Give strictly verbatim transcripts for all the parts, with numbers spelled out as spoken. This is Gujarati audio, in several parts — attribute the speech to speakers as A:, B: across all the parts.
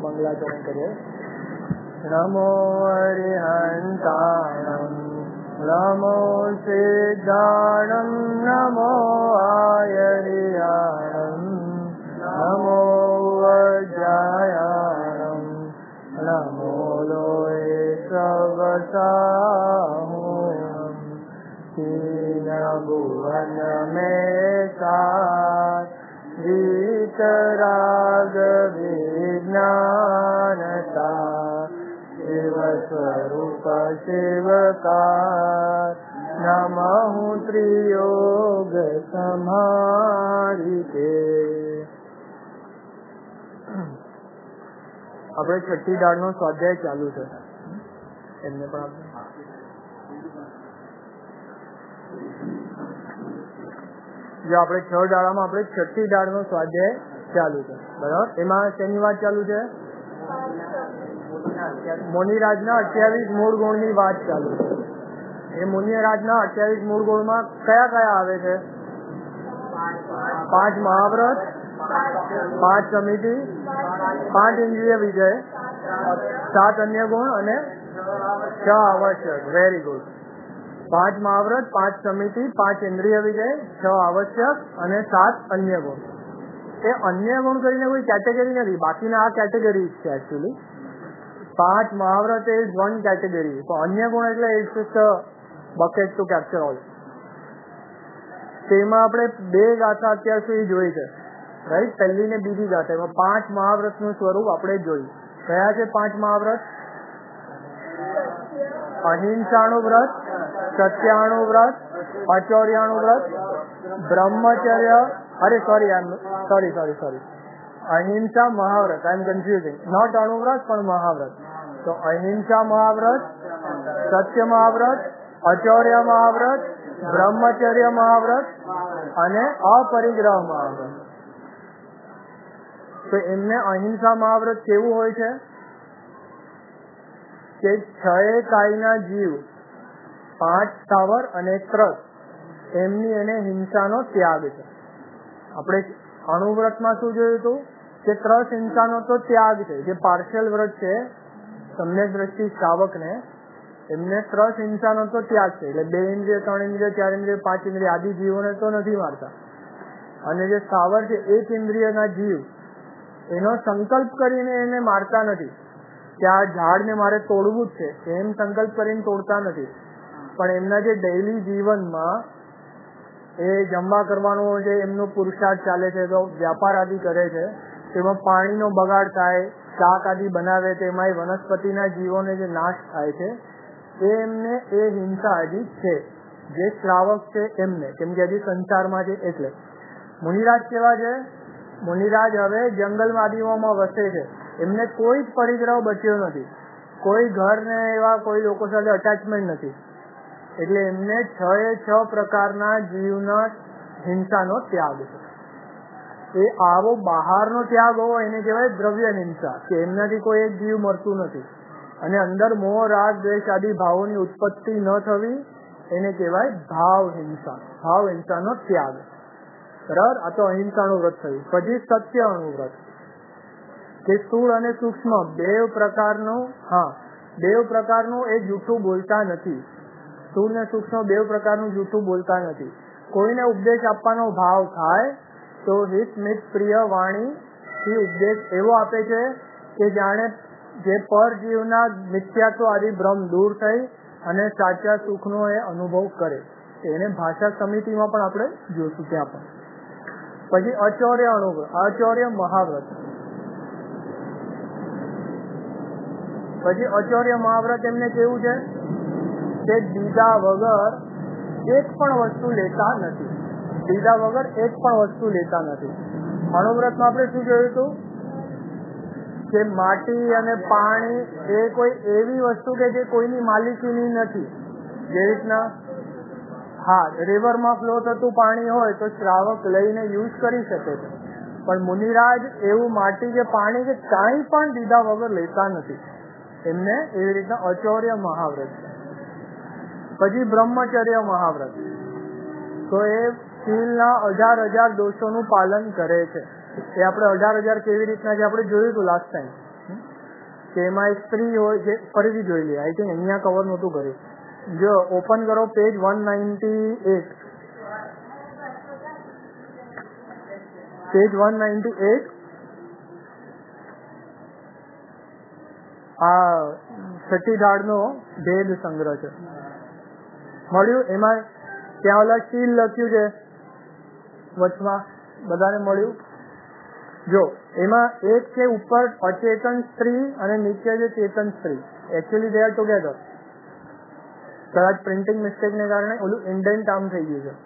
A: મંગલાચરણ કરીએ. નમો હરિહંતાણમ નમો સિદ્ધાણમ નમો આયરિયાણમ નમો વજ્રાયાણમ નમો લોય સવસાહુણમ તીન ભુવન મેં સાર વીતરાગ વિજ્ઞાનતા શિવ સ્વરૂપ શિવકાર નમઃ ત્રિયોગ સમારિતે. આપણે છઠ્ઠી દાળ નો સ્વાધ્યાય ચાલુ છે. એમને પણ આપણે જો આપણે છ દાડામાં આપણે છઠ્ઠી દાળ નો સ્વાધ્યાય ચાલુ છે, બરાબર. એમાં શેની વાત ચાલુ છે? મુનિરાજના અઠ્યાવીસ મૂળ ગુણ ની વાત ચાલુ છે. એ મુનિરાજના અઠ્યાવીસ મૂળ ગુણમાં કયા કયા આવે છે? પાંચ મહાવ્રત, પાંચ સમિતિ, પાંચ ઇન્દ્રિય વિજય, સાત અન્ય ગુણ અને છ આવશ્યક. Very good. પાંચ મહાવ્રત, પાંચ સમિતિ, પાંચ ઇન્દ્રિય વિજય, છ આવશ્યક અને સાત અન્ય ગુણ. એ અન્ય ગુણ કરીને કોઈ કેટેગરી નથી, બાકીના આ કેટેગરી છે એકચ્યુઅલી. પાંચ મહાવ્રત ઇઝ વન કેટેગરી, તો અન્ય ગુણ એટલે it's just a bucket to capture all. તેમાં આપણે બે ગાથા અત્યાર સુધી જોઈ છે, રાઈટ? પહેલી ને બીજી ગાથા. એમાં પાંચ મહાવ્રત નું સ્વરૂપ આપણે જોયું. કયા છે પાંચ મહાવ્રત? અહિંસાનું વ્રત, સત્યાનું વ્રત, અચૌર્યાનું વ્રત, બ્રહ્મચર્ય. અરે સોરી સોરી સોરી સોરી અહિંસા મહાવ્રત. આઈ એમ કન્ફ્યુઝિંગ. નોટ અણુવ્રત પણ મહાવ્રત. તો અહિંસા મહાવ્રત, સત્ય મહાવ્રત, અચૌર્ય મહાવ્રત, બ્રહ્મચર્ય મહાવ્રત અને અપરિગ્રહ મહાવ્રત. તો એમને અહિંસા મહાવ્રત કેવું હોય છે કે છ કાયના જીવ, પાંચ સ્થાવર અને ત્રસ, એમની એને હિંસાનો ત્યાગ છે. આપણે અણુવ્રતમાં શું જોયું હતું કે ત્રસ હિંસાનો તો ત્યાગ છે. જે પાર્શિયલ વ્રત છે સમ્યક દ્રષ્ટિ શ્રાવકને, એમને ત્રસ હિંસાનો તો ત્યાગ છે. એટલે બે ઇન્દ્રિય, ત્રણ ઇન્દ્રિય, ચાર ઇન્દ્રિય, પાંચ ઇન્દ્રિય આદિ જીવોને તો નથી મારતા. અને જે સ્થાવર છે એક ઇન્દ્રિયના જીવ, એનો સંકલ્પ કરીને એને મારતા નથી કે આ ઝાડને મારે તોડવું જ છે, એમ સંકલ્પ કરીને તોડતા નથી. પણ એમના જે ડેઇલી જીવનમાં એ જમવા કરવાનો જે એમનો પુરુષાર્થ ચાલે છે, તો વ્યાપાર આદિ કરે છે, તેમાં પાણીનો બગાડ થાય, શાક આદિ બનાવે, તેમાં વનસ્પતિના જીવોને જે નાશ થાય છે, એ એમને એ હિંસા હજી છે, જે શ્રાવક છે એમને, કેમ કે હજી સંસારમાં છે. એટલે મુનિરાજ કેવા છે? મુનિરાજ હવે જંગલવાદીઓમાં વસે છે. એમને કોઈ જ પરિગ્રહ બચ્યો નથી, કોઈ ઘર ને એવા કોઈ લોકો સાથે અટેચમેન્ટ નથી. એટલે એમને છ એ છ પ્રકારના જીવના હિંસાનો ત્યાગ છે. એ આવો બહારનો ત્યાગ હોવો એને કહેવાય દ્રવ્ય હિંસા, કે એમનાથી કોઈ એક જીવ મરતું નથી. અને અંદર મોહ, રાગ, દ્વેષ આદિ ભાવોની ઉત્પત્તિ ન થવી એને કહેવાય ભાવ હિંસા, ભાવ હિંસાનો ત્યાગ. બરાબર? આ તો અહિંસાનું વ્રત થયું. પછી સત્યનું વ્રત, કે સ્થૂળ અને સૂક્ષ્મ બેવ પ્રકારનું, હા બેવ પ્રકારનું એ જૂઠું બોલતા નથી. સ્થૂળ ને સૂક્ષ્મ બેવ પ્રકારનું જૂઠું બોલતા નથી. કોઈને ઉપદેશ આપવાનો ભાવ થાય તો હિત મિત પ્રિય વાણી થી ઉપદેશ એવો આપે છે કે જાણે જે પર જીવના મિથ્યાત્વ આદિ ભ્રમ દૂર થઈ અને સાચા સુખનો એ અનુભવ કરે. એને ભાષા સમિતિમાં પણ આપણે જોશું ત્યાં પણ. પછી અચૌર્ય અનુભવ, અચૌર્ય મહાવ્રત. પછી અચૌર્ય મહાવ્રત એમને કેવું છે કે દીધા વગર એક પણ વસ્તુ લેતા નથી. દીધા વગર એક પણ વસ્તુ લેતા નથી. અણુવ્રતમાં આપણે શું જોયું હતું કે માટી અને પાણી એ કોઈ એવી વસ્તુ કે જે કોઈની માલિકીની નથી. જે રીતના હા રિવરમાં ફ્લો થતું પાણી હોય તો શ્રાવક લઈને યુઝ કરી શકે છે, પણ મુનિરાજ એવું માટી કે પાણી કે કાંઈ પણ દીધા વગર લેતા નથી. એમને એવી રીતના અચૌર્ય મહાવ્રત છે. પછી બ્રહ્મચર્ય મહાવ્રત, તો એ શીલના અઢાર હજાર દોષોનું પાલન કરે છે. એ આપણે અઢાર હજાર કેવી રીતના છે આપણે જોયું હતું લાસ્ટ ટાઈમ. કે એમાં એક સ્ત્રી હોય છે. ફરીથી જોઈ લઈએ, આઈ થિંક અહીંયા કવર નહોતું કર્યું. જો ઓપન કરો page one ninety eight, page one ninety eight. આ છઠ્ઠી ધાડનો ભેદ સંગ્રહ છે. મળ્યું? એમાં ત્યાં ઓલા શીલ લખ્યું છે વચમાં, બધાને મળ્યું? જો એમાં એક છે ઉપર અચેતન સ્ત્રી અને નીચે છે ચેતન સ્ત્રી. Actually they are together. કદાચ પ્રિન્ટિંગ મિસ્ટેકને કારણે ઓલું ઇન્ડેન્ટ આમ થઈ ગયું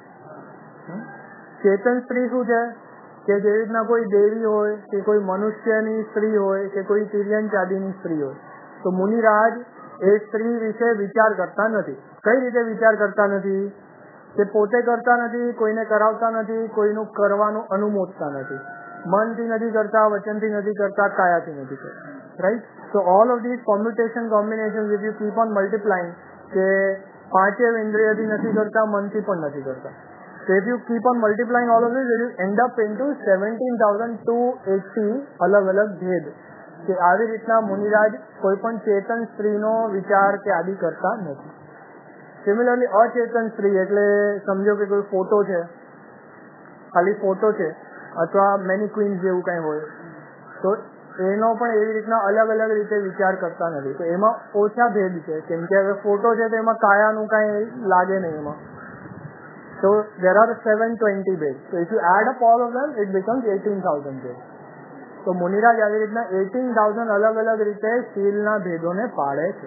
A: છે. ચેતન સ્ત્રી શું છે કે જેવી રીતના કોઈ દેવી હોય કે કોઈ મનુષ્યની સ્ત્રી હોય કે કોઈ તિર્યન ચાંદીની સ્ત્રી હોય, તો મુનિરાજ એ સ્ત્રી વિશે વિચાર કરતા નથી. કઈ રીતે વિચાર કરતા નથી? કે પોતે કરતા નથી, કોઈને કરાવતા નથી, કોઈનું કરવાનું અનુમોદતા નથી, મનથી નથી કરતા, વચનથી નથી કરતા, કાયાથી નથી કરતા. Right? So all of these permutation combinations, if you keep on multiplying, કે પાંચે ઇન્દ્રિયથી નથી કરતા, મનથી પણ નથી કરતા. So if you keep on multiplying all of this, it will end up into seventeen thousand two hundred eighty અલગ અલગ ભેદ. કે આવી રીતના મુનિરાજ કોઈ પણ ચેતન સ્ત્રીનો વિચાર કે આદિ કરતા નથી. સિમિલરલી અચેતન સ્ત્રી એટલે સમજો કે કોઈ ફોટો છે, ખાલી ફોટો છે, અથવા મેનિક્વીન જેવું કઈ હોય, તો એનો પણ એવી રીતના અલગ અલગ રીતે વિચાર કરતા નથી. તો એમાં ઓછા ભેદ છે, કેમ કે હવે ફોટો છે તો એમાં કાયાનું કઈ લાગે નહીં એમાં. So there are seven hundred twenty ભેદ. So if you add up all of them, it becomes eighteen thousand ભેદ. તો મુનિરાજ આવી રીતના eighteen thousand અલગ અલગ રીતે શીલના ભેદોને પાડે છે.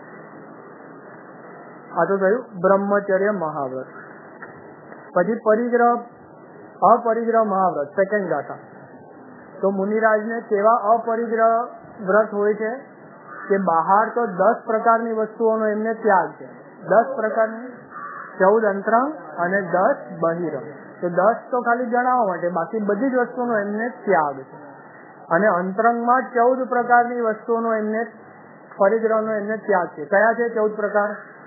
A: આ તો થયું બ્રહ્મચર્ય મહાવ્રત. પછી પરિગ્રહ અપરિગ્રહ મહાવ્રત, સેકન્ડ ગાથા. તો મુનિરાજને કેવા અપરિગ્રહ વ્રત હોય છે કે બહાર તો દસ પ્રકારની વસ્તુઓનો એમને ત્યાગ છે. દસ પ્રકારની, ચૌદ અંતરંગ અને દસ બહિરંગ. તો દસ તો ખાલી જણાવવા માટે, બાકી બધી જ વસ્તુનો એમને ત્યાગ છે. અને અંતરંગમાં ચૌદ પ્રકારની વસ્તુઓનો એમને પરિગ્રહનો એમને ત્યાગ છે. કયા છે ચૌદ પ્રકાર?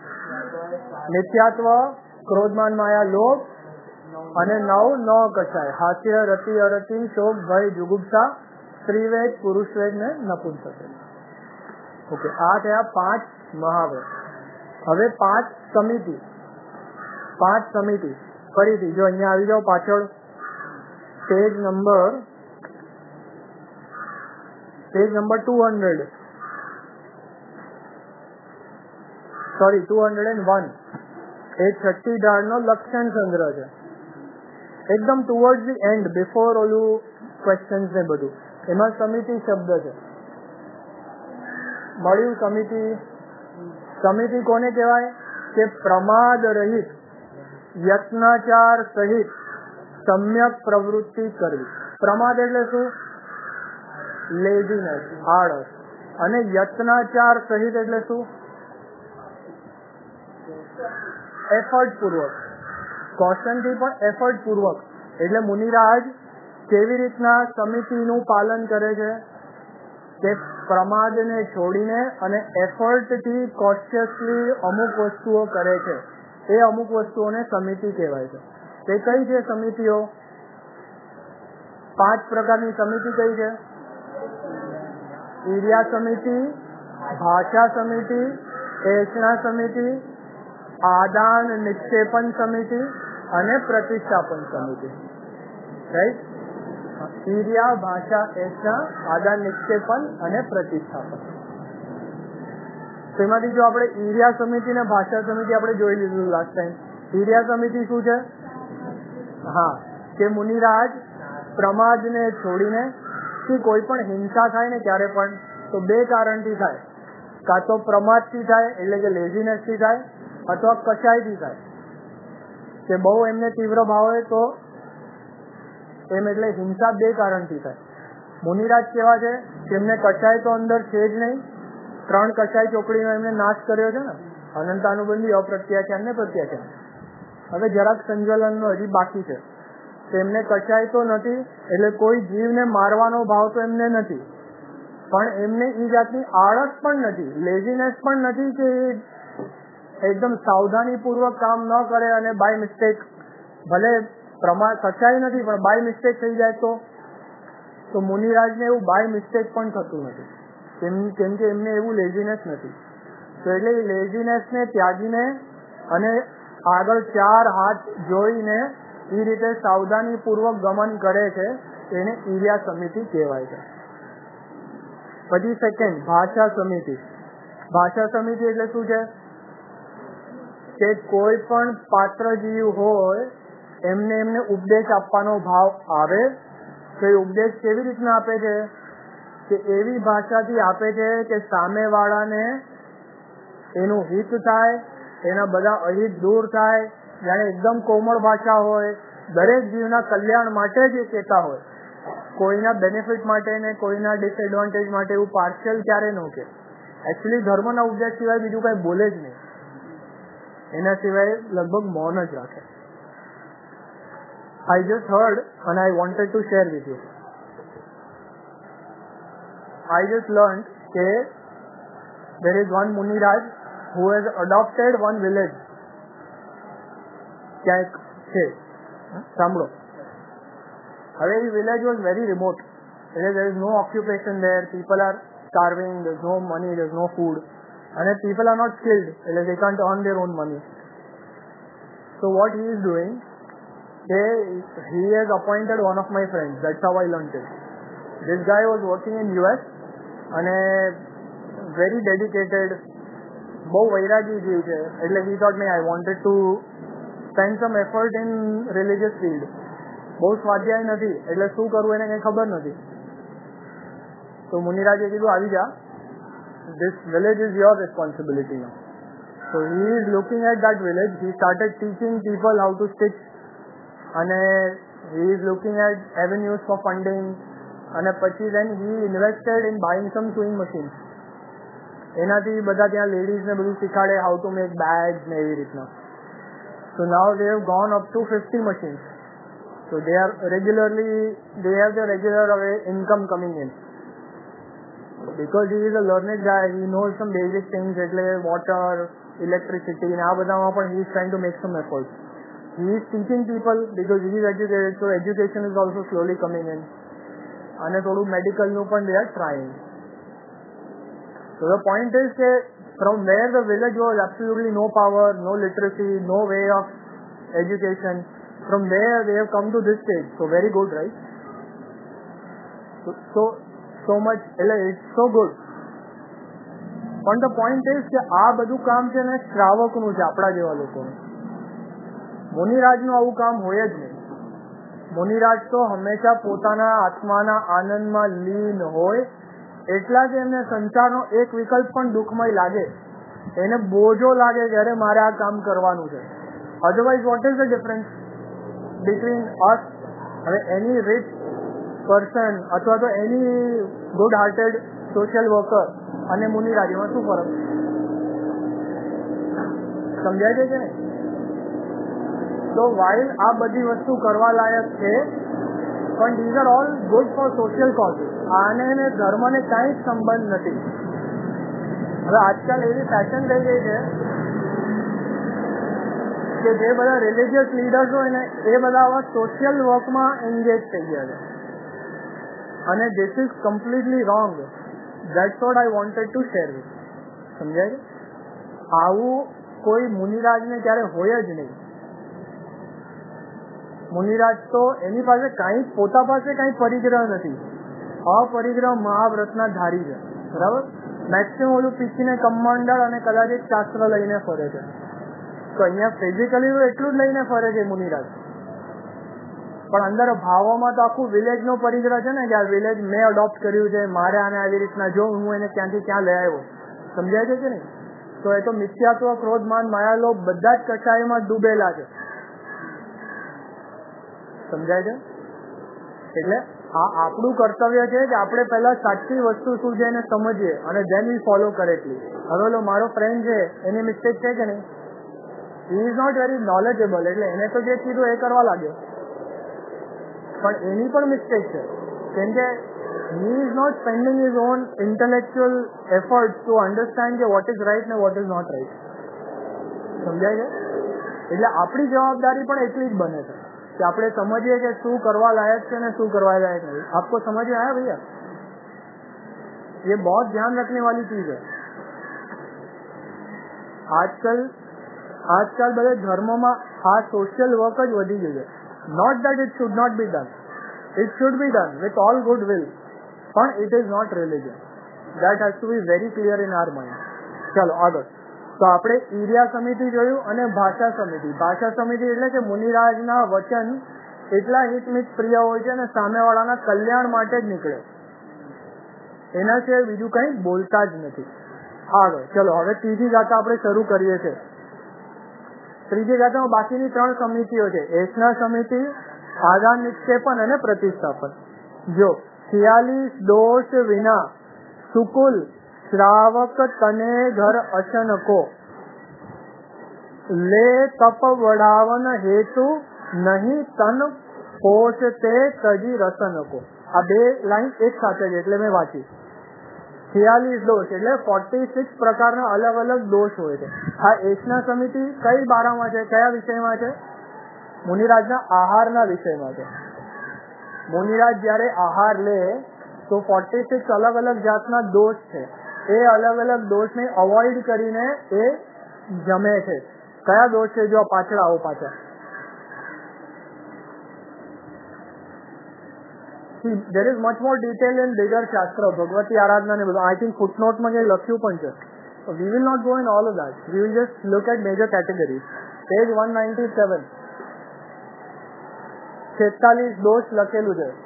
A: નિત્યાત્વ, ક્રોધમાન માયા લોભ, અને નવ ન કશાય, હાસ્ય, રતિ, અરતિ, શોક, ભય, જુગુપ્સા, સ્ત્રીવેદ, પુરુષવેદ ને નપુંસક. ઓકે, આ થયા પાંચ મહાવ્રત. હવે પાંચ સમિતિ. પાંચ સમિતિ ફરીથી જો અહીંયા આવી જાઓ પાછળ, page number page number two hundred sorry two hundred and one. એ છઠ્ઠી ધારનો લક્ષણ સંગ્રહ છે. એકદમ ટુવર્ડ ધી એન્ડ, બિફોર ઓલું ક્વેશ્ચન્સ ને બધું, એમાં સમિતિ શબ્દ છે. મળ્યું? સમિતિ. સમિતિ કોને કહેવાય? કે પ્રમાદ રહિત, યત્નાચાર સહિત સમ્યક પ્રવૃત્તિ કરવી. પ્રમાદ એટલે શું? લેઝીનેસ, આળસ. અને યત્નાચાર સહિત એટલે શું? એફર્ટ પૂર્વક, કોશનથી પણ એફર્ટ પૂર્વક. એટલે મુનિરાજ કેવી રીતના સમિતિનું પાલન કરે છે? કે પ્રમાદને છોડીને અને એફર્ટથી કોશિયસલી અમુક વસ્તુઓ કરે છે. એ અમુક વસ્તુઓને સમિતિ કહેવાય છે. તે કઈ છે સમિતિઓ? પાંચ પ્રકારની સમિતિ કઈ છે? ઈર્યા સમિતિ, ભાષા સમિતિ, એષણા સમિતિ, આદાન નિક્ષેપન સમિતિ અને પ્રતિષ્ઠાપન સમિતિ. રાઈટ? ઈર્યા, ભાષા, એષણા, આદાન નિક્ષેપન અને પ્રતિષ્ઠાપન. તેમાંથી જો આપણે ઈર્યા સમિતિ અને ભાષા સમિતિ આપણે જોઈ લીધું લાસ્ટ ટાઈમ. ઈર્યા સમિતિ શું છે? હા, કે મુનિરાજ પ્રમાદને છોડીને, કે કોઈ પણ હિંસા થાય ને ક્યારે પણ, તો બે કારણથી થાય. કાં તો પ્રમાદથી થાય એટલે કે લેઝીનેસથી થાય, અથવા કચાઈથી થાય કે બહુ એમને તીવ્ર ભાવ હોય તો એમ, એટલે હિંસા બે કારણથી થાય. મુનિરાજ કેવા છે કે એમને કચાય તો અંદર છે જ નહીં. ત્રણ કચાઈ ચોકડીનો એમને નાશ કર્યો છે ને, અનંતાનુબંધી, અપ્રત્યાખ્યાન ને પ્રત્યાખ્યાન. હવે જરાક સંજ્વલનનો હજી બાકી છે. એમને કચાય તો નથી, એટલે કોઈ જીવને મારવાનો ભાવ તો એમને નથી, પણ એમને એ જાતની આળસ પણ નથી, લેઝીનેસ પણ નથી કે એકદમ સાવધાની પૂર્વક કામ ન કરે અને બાય મિસ્ટેક, ભલે પ્રમાણ કચાય નથી પણ બાય મિસ્ટેક થઈ જાય તો તો મુનિરાજને એવું બાય મિસ્ટેક પણ થતું નથી. કેમ કેમ કે એમને એવું લેઝીનેસ નથી. તો એટલે એ લેઝીનેસને ત્યાગીને અને આગળ ચાર હાથ જોઈને એ રીતે સાવધાનીપૂર્વક ગમન કરે છે, એને ઈર્યા સમિતિ કહેવાય છે. પછી સેકન્ડ ભાષા સમિતિ. ભાષા સમિતિ એટલે શું છે કે કોઈ પણ પાત્ર જીવ હોય એમને એમને ઉપદેશ આપવાનો ભાવ આવે તો એ ઉપદેશ કેવી રીતના આપે છે કે એવી ભાષાથી આપે છે કે સામેવાળાને એનું હિત થાય, એના બધા અહિત દૂર થાય, જાણે એકદમ કોમળ ભાષા હોય, દરેક જીવના કલ્યાણ માટે જ એ કહેતા હોય, કોઈના બેનિફિટ માટે ને કોઈના ડિસએડવાન્ટેજ માટે એવું પાર્શિયલ ક્યારે ન કે. એકચ્યુઅલી ધર્મના ઉપદેશ સિવાય બીજું કઈ બોલે જ નહીં, એના સિવાય લગભગ મૌન જ રાખે. I just heard and I wanted to share with you. I just learned that there is one Muniraj who has adopted one village. ક્યાંક છે સાંભળો. હવે એ village was very remote. There is no occupation there. People are starving. There is no money. There is no food. And people are not skilled. They can't earn their own money. So what he is doing, he has appointed one of my friends. That's how I learned it. This guy was working in U S and very dedicated, બહુ વૈરાગી જીવ છે. એટલે he thought me I wanted to spend some effort in religious field. બહુ સ્વાધ્યાય નથી એટલે શું કરવું એને કઈ ખબર નથી. તો મુનિરાજે કીધું આવી જા, this village is your responsibility now. So he is looking at that village. He started teaching people how to stitch and he is looking at avenues for funding and પછી then he invested in buying some sewing machines. એનાથી બધા ત્યાં લેડીઝ ને બધું શીખાડે how to make bags ને એવી રીતના. So now they have gone up to fifty machines. So they are regularly, they have the regular income coming in. Because he is a learned guy, he knows some basic things એટલે water, electricity and આ બધામાં પણ he is trying to make some efforts. He is teaching people because he is educated, so education is also slowly coming in. અને થોડું મેડિકલનું પણ they are trying. So the point is that from where the village was absolutely no power, no literacy, no way of education, from there they have come to this stage. So very good, right? So so, so much, it's so good. But the point is કે આ બધું કામ છે ને શ્રાવકનું છે, આપણા જેવા લોકોનું. મુનિરાજનું આવું કામ હોય જ નહીં. મુનિરાજ તો હંમેશા પોતાના આત્માના આનંદમાં લીન હોય, એટલા જ એમને સંસારનો એક વિકલ્પ પણ દુઃખમય લાગે, એને બોજો લાગે કે અરે મારે આ કામ કરવાનું છે. Otherwise what is the difference between us, હવે એની રીચ પર્સન અથવા તો any good hearted social worker અને મુનિરાજમાં શું ફરક? સમજાય છે કે નહીં? તો વાઇલ આ બધી વસ્તુ કરવા લાયક છે, પણ these are all good for social causes. આને ને ધર્મને કાંઈ જ સંબંધ નથી. હવે આજકાલ એવી ફેશન થઈ ગઈ છે કે જે બધા રિલિજિયસ લીડર્સ હોય ને એ બધા આવા સોશિયલ વર્કમાં એન્ગેજ થઈ ગયા છે અને this is completely wrong. That's what I wanted to share with. સમજાય છે? આવું કોઈ મુનિરાજને ક્યારે હોય જ નહીં. મુનિરાજ તો એની પાસે કાંઈ, પોતા પાસે કાંઈ પરિગ્રહ નથી, અપરિગ્રહ મહાવ્રતના ધારી છે. બરાબર? મેક્સિમમ ઓલું પીછીને કમંડળ અને કદાચ એક શાસ્ત્ર લઈને ફરે છે. તો અહીંયા ફિઝિકલી તો એટલું જ લઈને ફરે છે મુનિરાજ, પણ અંદર ભાવોમાં તો આખું વિલેજનો પરિગ્રહ છે ને કે આ વિલેજ મેં અડોપ્ટ કર્યું છે, મારે આને આવી રીતના જો હું એને ક્યાંથી ક્યાં લઈ આવ્યો. સમજાય છે કે નહીં? તો એ તો મિથ્યાત્વ, ક્રોધ, માન, માયા, લોભ બધા જ કચાઈમાં ડૂબેલા છે. સમજાય છે? એટલે આ આપણું કર્તવ્ય છે કે આપણે પહેલા સાચી વસ્તુ શું છે એને સમજીએ અને ધેન વી ફોલો કરેક્ટલી. હવે ઓલો મારો ફ્રેન્ડ છે, એની મિસ્ટેક છે કે નહીં? He is not very knowledgeable, એટલે એને તો જે કીધું એ કરવા લાગ્યો, પણ એની પણ મિસ્ટેક છે. કેમ કે he is not spending his own intellectual effort to understand કે વોટ ઇઝ રાઈટ ને વોટ ઇઝ નોટ રાઈટ. સમજાય છે? એટલે આપણી જવાબદારી પણ એટલી જ બને છે કે આપણે સમજીએ કે શું કરવા લાયક છે ને શું કરવા લાયક નથી. આપકો સમજ આયા ભૈયા? ये बहुत ध्यान रखने वाली चीज है. આજકાલ આજકાલ બધા ધર્મોમાં આ સોશિયલ વર્ક જ વધી ગયું છે. Not that it should not be done, it should be done with all good will, પણ it is not religion. That has to be very clear in our mind. ચાલો આગળ. તો આપણે ઈર્યા સમિતિ જોયું અને ભાષા સમિતિ. ભાષા સમિતિ એટલે કે મુનિરાજના વચન એટલા હિતમિત પ્રિય હોય છે અને સામેવાળાના કલ્યાણ માટે જ નીકળે, એના સિવાય બીજું કંઈ બોલતા જ નથી. આગળ ચલો, હવે ત્રીજી ગાથા આપણે શરૂ કરીએ છીએ. ત્રીજી ગાથામાં બાકીની ત્રણ સમિતિઓ છે, એસના સમિતિ, આદાન નિક્ષેપન અને પ્રતિસ્થાપન. જો છિયાલીસ દોષ વિના સુકુલ શ્રાવક તને ઘર અચनको લે તપ વડાવન હેતુ નહીં તન પોષ તે તજી રસनको. આ બે લાઈન એક સાથે છે એટલે મેં વાંચી. છિયાલીસ દોષ એટલે ફોર્ટી સિક્સ પ્રકારના અલગ અલગ દોષ હોય છે. આ એસના સમિતિ કઈ બારામાં છે, કયા વિષયમાં છે? મુનિરાજના આહારના વિષયમાં છે. મુનિરાજ જયારે આહાર લે તો ફોર્ટી સિક્સ અલગ અલગ જાતના દોષ છે, એ અલગ અલગ દોષને અવોઇડ કરીને એ જમે છે. કયા દોષ છે? જો પાછળ આવો પાછળ. There is much more detail in bigger શાસ્ત્ર, ભગવતી આરાધના ને બધું. I think footnote માં કઈ લખ્યું પણ છે. So we will not go in all of that. We will just look at major categories. Page one ninety-seven. છેતાલીસ દોષ લખેલું છે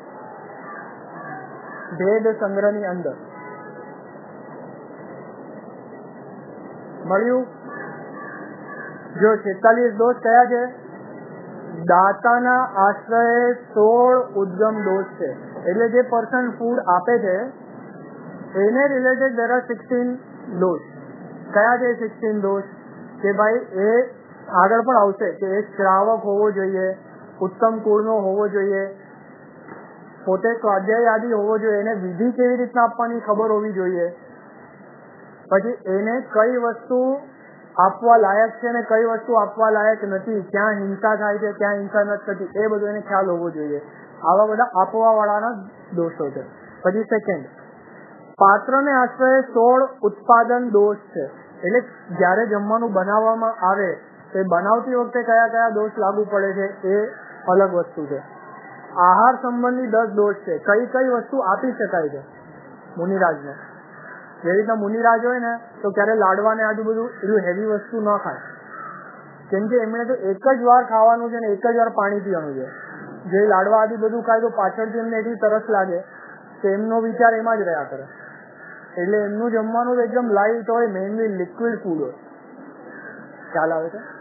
A: ભેદ સંગ્રહની અંદર. મળ્યું? જો છેતાલીસ દોષ કયા છે? દાતાના આશ્રયે સોળ ઉદ્ગમ દોષ છે. એટલે જે પર્સન ફૂડ આપે છે એને રિલેટેડ there are સિક્સટીન દોષ. કયા છે સિક્સટીન દોષ? કે ભાઈ એ આગળ પણ આવશે કે એ શ્રાવક હોવો જોઈએ, ઉત્તમ કુળનો હોવો જોઈએ, પોતે સ્વાધ્યાય આદિ હોવો જોઈએ, એને વિધિ કેવી રીતના આપવાની ખબર હોવી જોઈએ, પછી એને કઈ વસ્તુ આપવા લાયક છે ને કઈ વસ્તુ આપવા લાયક નથી, ક્યાં હિંસા થાય છે ક્યાં હિંસા નથી થતી, એ બધું એને ખ્યાલ હોવો જોઈએ. આવા બધા આપવા વાળાના દોષો છે. પછી સેકન્ડ, પાત્રને આશ્રય સોળ ઉત્પાદન દોષ છે. એટલે જયારે જમવાનું બનાવવામાં આવે તો બનાવતી વખતે કયા કયા દોષ લાગુ પડે છે એ અલગ વસ્તુ છે. આહાર સંબંધી દસ દોષ છે. કઈ કઈ વસ્તુ આપી શકાય છે મુનિરાજને. જે રીતના મુનિરાજ હોય ને તો ક્યારે લાડવા ને આજુ બધું એટલું હેવી વસ્તુ ન ખાય, કેમ કે એમણે તો એક જ વાર ખાવાનું છે ને એક જ વાર પાણી પીવાનું છે. જે લાડવા આદિ બધું ખાય તો પાછળથી એમને એટલી તરસ લાગે કે એમનો વિચાર એમાં જ રહ્યા કરે. એટલે એમનું જમવાનું તો એકદમ લાઇટ હોય, મેઇનલી લિક્વિડ ફૂડ હોય. ખ્યાલ આવે છે?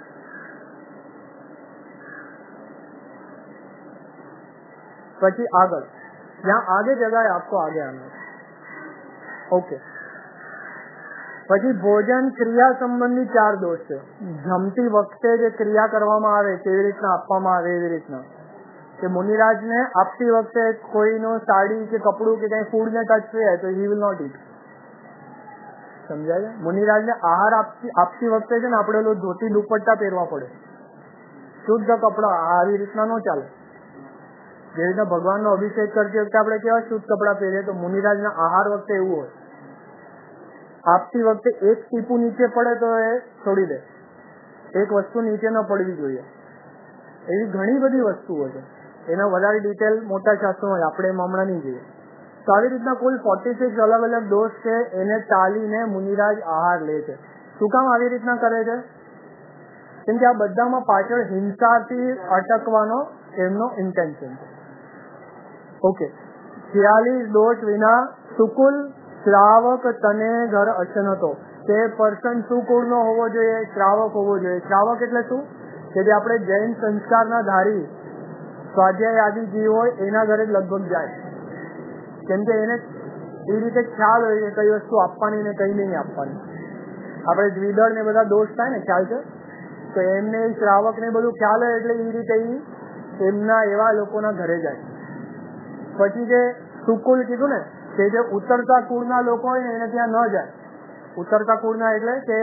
A: પછી આગળ જ્યાં આગે જગાએ આપકો આગે આના. ઓકે. પછી ભોજન ક્રિયા સંબંધી ચાર દોષ છે. જમતી વખતે જે ક્રિયા કરવામાં આવે કેવી રીતના આપવામાં આવે એવી રીતના, કે મુનિરાજને આપતી વખતે કોઈનું સાડી કે કપડું કે કઈ ફૂડ ને ટચ થાય તો હી વિલ નોટ ઈટ. સમજાય? મુનિરાજને આહાર આપતી આપતી વખતે છે ને આપણે ઓલું ધોતી દુપટ્ટા પહેરવા પડે, શુદ્ધ કપડા, આવી રીતના ન ચાલે. જે રીતના ભગવાનનો અભિષેક કરતી વખતે આપણે કેવા શુદ્ધ કપડા પહેરીએ, તો મુનિરાજના આહાર વખતે એવું હોય. આપતી વખતે એક ટીપું નીચે પડે તો એ છોડી દે, એક વસ્તુ નીચે ન પડવી જોઈએ. એવી ઘણી બધી વસ્તુઓ છે, એના વધારે ડિટેલ મોટા શાસ્ત્રોમાં આપણે એમ હમણાં નહીં જોઈએ. તો આવી રીતના કુલ ફોર્ટી સિક્સ અલગ અલગ દોષ છે, એને ટાળીને મુનિરાજ આહાર લે છે. શું કામ આવી રીતના કરે છે? કેમ કે આ બધામાં પાછળ હિંસાથી અટકવાનો એમનો ઇન્ટેન્શન છે. ઓકે. છિયાલીસ દોષ વિના સુકુલ શ્રાવક તને ઘર અચનતો. તે પર્સન સુકુળનો હોવો જોઈએ, શ્રાવક હોવો જોઈએ. શ્રાવક એટલે શું? કે જે આપણે જૈન સંસ્કારના ધારી સ્વાધ્યાય આદિ જીવ હોય એના ઘરે જ લગભગ જાય. કેમ કે એને એ રીતે ખ્યાલ હોય કે કઈ વસ્તુ આપવાની ને કઈ નહીં આપવાની. આપણે દ્વિદળ ને બધા દોષ થાય ને, ખ્યાલ છે? તો એમને શ્રાવક ને બધું ખ્યાલ હોય એટલે એ રીતે એમના એવા લોકોના ઘરે જાય. પછી જે સુકુલ કીધું ને, કે જે ઉતરતા કુળના લોકો હોય ને એને ત્યાં ન જાય. ઉતરતા કુળના એટલે કે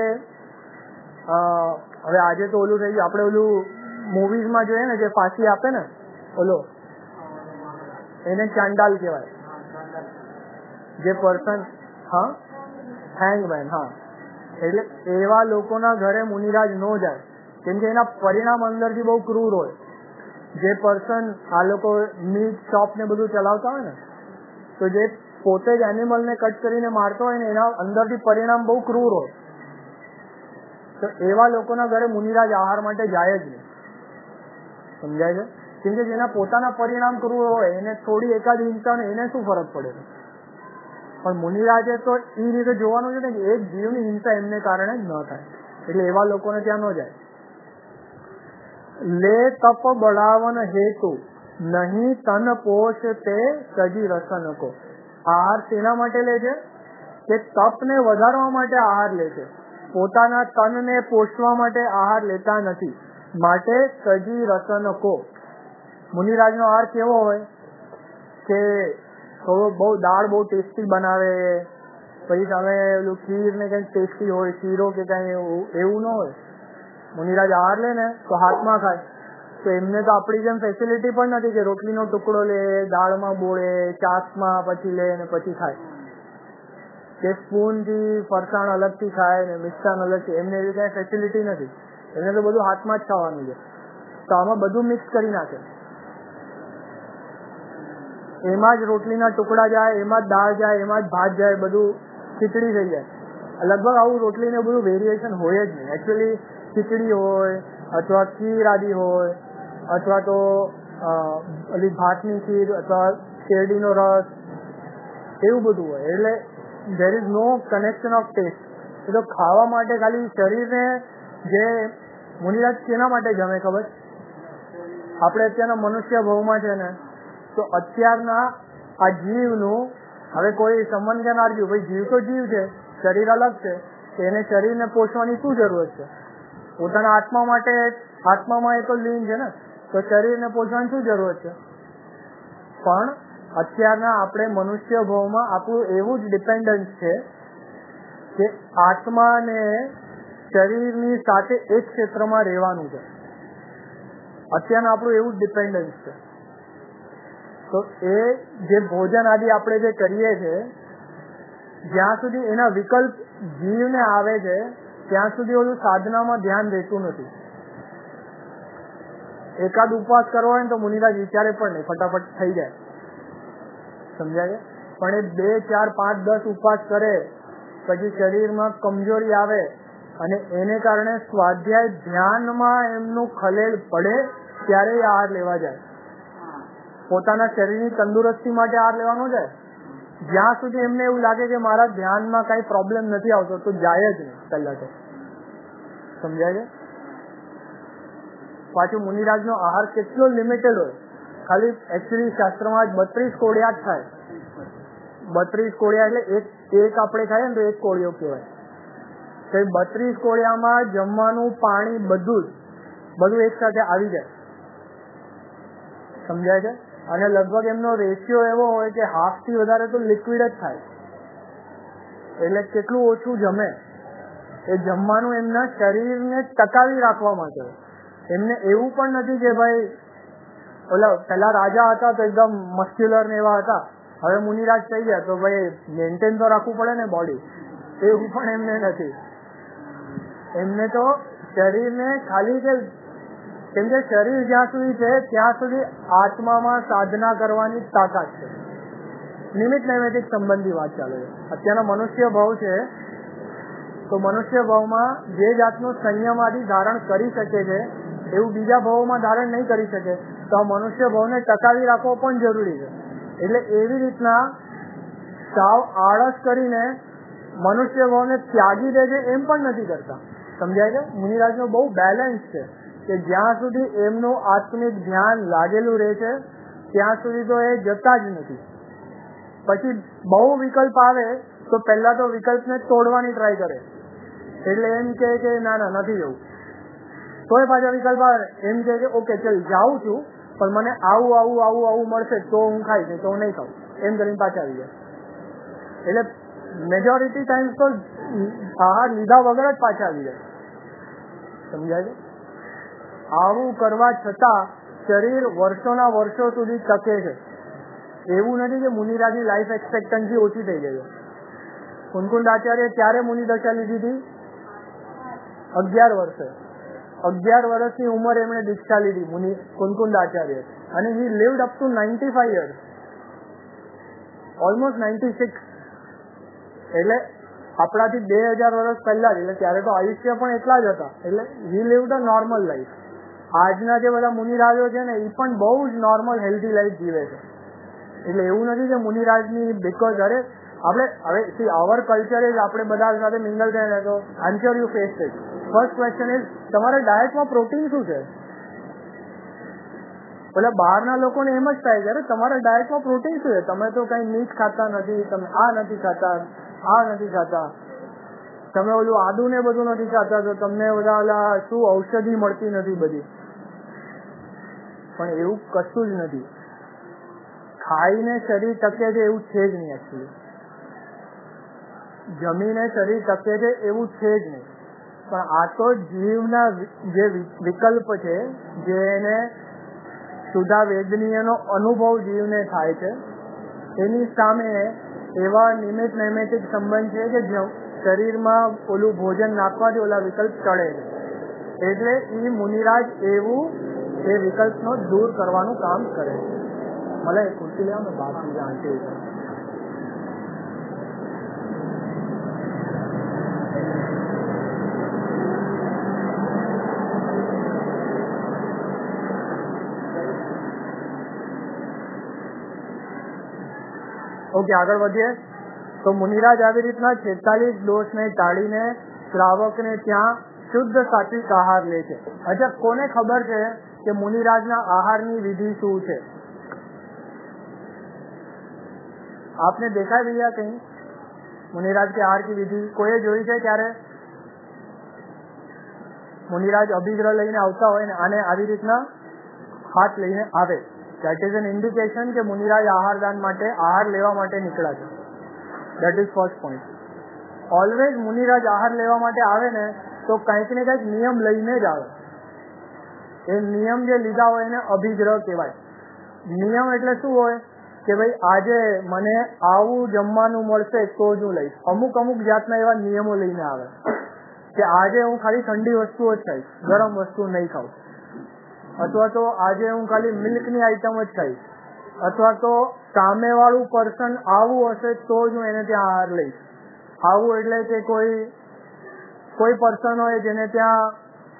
A: હવે આજે તો ઓલું થઈ ગયું, આપણે ઓલું મૂવીઝમાં જોઈએ ને જે ફાંસી આપે ને ઓલો, એને ચાંડાલ કહેવાય. જે પર્સન હા હેંગમેન, હા. એટલે એવા લોકોના ઘરે મુનિરાજ નો જાય, કેમ કે એના પરિણામ અંદરથી બહુ ક્રૂર હોય. જે પર્સન આ લોકો મીટ શોપ ને બધું ચલાવતા હોય ને, તો જે પોતે જ એનિમલ ને કટ કરીને મારતો હોય ને, એના અંદરથી પરિણામ બહુ ક્રૂર હોય. તો એવા લોકોના ઘરે મુનિરાજ આહાર માટે જાય જ નહીં. સમજાય છે? કેમ કે જેના પોતાના પરિણામ ક્રૂર હોય, એને થોડી એકાદ હિંસા ને એને શું ફરક પડે? પણ મુનિરાજે તો એ રીતે જોવાનું છે ને કે એક જીવની હિંસા એમને કારણે જ ન થાય, એટલે એવા લોકોને ત્યાં ન જાય. લે તપ બળાવન હેતુ નહીં તન પોષ તે સજી રસન કો. આહાર શેના માટે લે છે? કે તપને વધારવા માટે આહાર લે છે, પોતાના તનને પોષવા માટે આહાર લેતા નથી. માટે સજી રસન કો. મુનિરાજનો આહાર કેવો હોય કે થોડો બહુ દાળ બહુ ટેસ્ટી બનાવે, પછી તમે પેલું ખીર ને કઈ ટેસ્ટી હોય, શીરો કે કઈ એવું ન હોય. મુનિરાજ આહાર લે ને તો હાથમાં ખાય. તો એમને તો આપણી જેમ ફેસિલિટી પણ નથી કે રોટલીનો ટુકડો લે, દાળમાં બોળે, ચાસમાં પછી લે ને પછી ખાય, કે સ્પૂન થી ફરસાણ અલગથી ખાય ને મિષ્ટાન અલગથી. એમને એવી કઈ ફેસિલિટી નથી. એમને તો બધું હાથમાં જ ખાવાનું છે. તો આમાં બધું મિક્સ કરી નાખે. એમાં જ રોટલીના ટુકડા જાય, એમાં જ દાળ જાય, એમાં જ ભાત જાય, બધું ખીચડી થઈ જાય. લગભગ આવું રોટલીને બધું વેરિએશન હોય જ નહીં. એકચ્યુઅલી ખીચડી હોય અથવા ખીર આદિ હોય અથવા તો ભાતની ખીર અથવા શેરડીનો રસ, એવું બધું હોય. એટલે there is no connection of taste. એ તો ખાવા માટે ખાલી શરીરને જે મુનિરાજ કેના માટે જમે ખબર? આપણે અત્યારના મનુષ્ય ભાવમાં છે ને, તો અત્યારના આ જીવનું હવે કોઈ સંબંધ કેમ આર્ગ્યુ, ભાઈ જીવ તો જીવ છે, શરીર અલગ છે, એને શરીરને પોષવાની શું જરૂરત છે? પોતાના આત્મા માટે, આત્મામાં એ તો લીન છે ને, તો શરીરને પોષવાની શું જરૂરત છે? પણ અત્યારના આપણે મનુષ્ય ભાવમાં આપણું એવું જ ડિપેન્ડન્સ છે કે આત્માને શરીરની સાથે એક ક્ષેત્રમાં રહેવાનું છે. અત્યારનું આપણું એવું જ ડિપેન્ડન્સ છે. તો એ જે ભોજન આદિ આપણે જે કરીએ છીએ, જ્યાં સુધી એના વિકલ્પ જીવને આવે છે ત્યાં સુધી ઓલું સાધનામાં ધ્યાન રહેતું નથી. એકાદ ઉપવાસ કરવો હોય ને તો મુનિરાજ વિચારે પણ નહીં, ફટાફટ થઈ જાય. સમજાય? પણ એ બે ચાર પાંચ દસ ઉપવાસ કરે પછી શરીરમાં કમજોરી આવે અને એને કારણે સ્વાધ્યાય ધ્યાનમાં એમનું ખલેલ પડે ત્યારે આહાર લેવા જાય. પોતાના શરીરની તંદુરસ્તી માટે આહાર લેવાનો જાય. જ્યાં સુધી એમને એવું લાગે કે મારા ધ્યાનમાં કઈ પ્રોબ્લેમ નથી આવતો તો જાય જ નહીં પહેલા તો. સમજાય છે? પાછું મુનિરાજનો આહાર કેટલો લિમિટેડ હોય. ખાલી એકચ્યુઅલી શાસ્ત્રમાં બત્રીસ કોળિયા જ થાય. બત્રીસ કોળિયા એટલે એક એક આપણે ખાઈએ ને તો એક કોળિયો કહેવાય. તો એ બત્રીસ કોળિયામાં જમવાનું, પાણી બધું જ બધું એક સાથે આવી જાય. સમજાય છે? અને લગભગ એમનો રેશિયો એવો હોય કે હાફ થી વધારે તો લિક્વિડ જ થાય. એટલે કેટલું ઓછું જમે. એ જમવાનું એમના શરીરને ટકાવી રાખવા માટે. એમને એવું પણ નથી કે ભાઈ ઓલા પેલા રાજા હતા તો એકદમ મસ્ક્યુલર ને એવા હતા, હવે મુનિરાજ થઈ ગયા તો ભાઈ મેન્ટેન તો રાખવું પડે ને બોડી. એવું પણ એમને નથી. એમને તો શરીરને ખાલી કે કેમ કે શરીર જ્યાં સુધી છે ત્યાં સુધી આત્મામાં સાધના કરવાની તાકાત છે. નિમિત્ત નૈમિત્તિક સંબંધી વાત ચાલે છે. અત્યારના મનુષ્ય ભાવ છે તો મનુષ્ય ભાવમાં જે જાતનું સંયમ આદિ ધારણ કરી શકે છે એવું બીજા ભાવોમાં ધારણ નહીં કરી શકે. તો આ મનુષ્ય ભાવને ટકાવી રાખવો પણ જરૂરી છે. એટલે એવી રીતના સાવ આળસ કરીને મનુષ્ય ભાવને ત્યાગી દે છે એમ પણ નથી કરતા. સમજાય છે? મુનિરાજનો બહુ બેલેન્સ છે કે જ્યાં સુધી એમનું આત્મિક ધ્યાન લાગેલું રહે છે ત્યાં સુધી તો એ જતા જ નથી. પછી બહુ વિકલ્પ આવે તો પહેલા તો વિકલ્પને તોડવાની ટ્રાય કરે. એટલે એમ કે કે ના ના નથી જવું. તોય પાછા વિકલ્પ આવે એમ કે ઓકે ચલ જાઉં છું પણ મને આવું આવું આવું આવું મળશે તો હું ખાઈશ, નહીં તો હું નહીં ખાઉં, એમ કરીને પાછા આવી જાય. એટલે મેજોરિટી ટાઈમ્સ તો આહાર લીધા વગર જ પાછા આવી જાય. સમજાય છે? આવું કરવા છતાં શરીર વર્ષોના વર્ષો સુધી ટકે છે. એવું નથી કે મુનિરાજની લાઈફ એક્સપેક્ટન્સી ઓછી થઈ ગઈ. કુંકુંડ આચાર્ય ત્યારે મુનિ દશા લીધી હતી? અગિયાર વર્ષે. અગિયાર વર્ષની ઉંમરે એમણે દીક્ષા લીધી મુનિ કુંકુંડ આચાર્ય, અને he lived up to ninety five years, almost ninety six. એટલે આપણાથી બે હજાર વર્ષ પહેલા જ, એટલે ત્યારે તો આયુષ્ય પણ એટલા જ હતા. એટલે હી લીવડ અ નોર્મલ લાઈફ. આજના જે બધા મુનિરાજો છે ને એ પણ બહુ જ નોર્મલ હેલ્ધી લાઈફ જીવે છે. એટલે એવું નથી કે મુનિરાજની બીકોઝ અરે આપણે હવે સી અવર કલ્ચર ઇઝ આપણે બધા સાથે મિંગલ થઈને તો answer you face it. First question is તમારા ડાયટમાં પ્રોટીન શું છે? એટલે બહારના લોકોને એમ જ થાય છે તમારા ડાયટમાં પ્રોટીન શું છે, તમે તો કઈ મીઠ ખાતા નથી, તમે આ નથી ખાતા, આ નથી ખાતા, તમે ઓલું આદુ ને બધું નથી ખાતા, તો તમને બધા ઓલા શું ઔષધિ મળતી નથી બધી. પણ એવું કશું જ નથી. ખાઈને શરીર ટકે છે એવું છે જ નહીં. એકચ્યુઅલી જમીને શરીર ટકે છે એવું છે જ નહીં. પણ આ તો જીવના જે વિકલ્પ છે, જેને સુધા વેદનીયનો અનુભવ જીવને થાય છે, એની સામે એવા નિમિત્ત નૈમિતિક સંબંધ છે કે શરીરમાં ઓલું ભોજન નાખવાથી ઓલા વિકલ્પ ટળે છે. એટલે એ મુનિરાજ એવું એ વિકલ્પનો દૂર કરવાનું કામ કરે છે. મને ખુરશી લેવા ને બાકી આંટી ઓકે, આગળ વધીએ. તો મુનિરાજ આવી રીતના છેતાલીસ દોષને ટાળીને શ્રાવકને ત્યાં શુદ્ધ સાત્વિક આહાર લે છે. અચ્છા, કોને ખબર છે કે મુનિરાજના આહારની વિધિ શું છે? આપને દેખાય ભૈયા કहीं मुनिराज के आहार की विधि कोई જોઈ છે ક્યારે? મુનિરાજ અભિગ્રહ લઈને આવતા હોય ને આને આવી રીતના હાથ લઈને આવે, that is an indication કે મુનિરાજ આહાર દાન માટે આહાર લેવા માટે નીકળ્યા છે. that is first point. Always મુનિરાજ આહાર લેવા માટે આવે ને તો કંઈક ને કંઈક નિયમ લઈને જ આવે. એ નિયમ જે લીધા હોય એને અભિગ્રહ કહેવાય. નિયમ એટલે શું હોય કે ભાઈ આજે મને આવું જમવાનું મળશે તો જ હું લઈશ. અમુક અમુક જાતના એવા નિયમો લઈને આવે કે આજે હું ખાલી ઠંડી વસ્તુઓ જ ખાઈશ, ગરમ વસ્તુ નહીં ખાઉં, અથવા તો આજે હું ખાલી મિલ્કની આઈટમ જ ખાઈશ, અથવા તો સામેવાળું પર્સન આવું હશે તો જ હું એને ત્યાં આહાર લઈશ. આવું એટલે કે કોઈ કોઈ પર્સન હોય જેને ત્યાં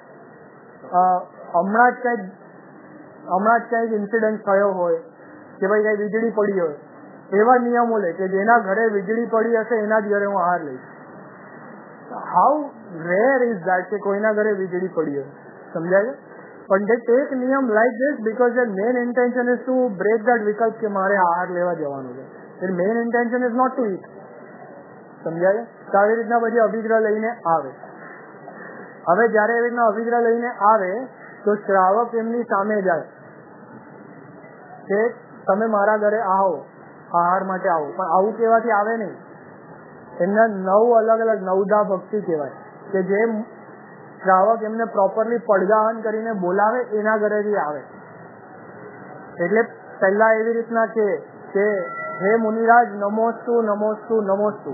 A: હમણાં જ કંઈક હમણાં જ કંઈક ઇન્સિડન્ટ થયો હોય કે ભાઈ કઈ વીજળી પડી હોય, એવા નિયમો લે કે જેના ઘરે વીજળી પડી હશે એના જ ઘરે હું આહાર લઈશ. હાઉ રેર ઇઝ ધેટ કે કોઈના ઘરે વીજળી પડી હોય, સમજાય? પણ they take નિયમ like this because their main intention is to break that વિકલ્પ કે મારે આહાર લેવા જવાનું છે. their main intention is not to eat. સમજાય? તો આવી રીતના પછી અભિગ્રહ લઈને આવે. હવે જયારે એવી રીતના અભિગ્રહ લઈને આવે તો શ્રાવક એમની સામે જાય કે તમે મારા ઘરે આવો, આહાર માટે આવો. પણ આવું કહેવાથી આવે નહીં. એમના નવ અલગ અલગ નવદા ભક્તિ કહેવાય કે જે શ્રાવક એમને પ્રોપરલી પડગાહન કરીને બોલાવે એના ઘરેથી આવે. એટલે પહેલા એવી રીતના છે કે હે મુનિરાજ નમોસ્તુ નમોસ્તુ નમોસ્તુ,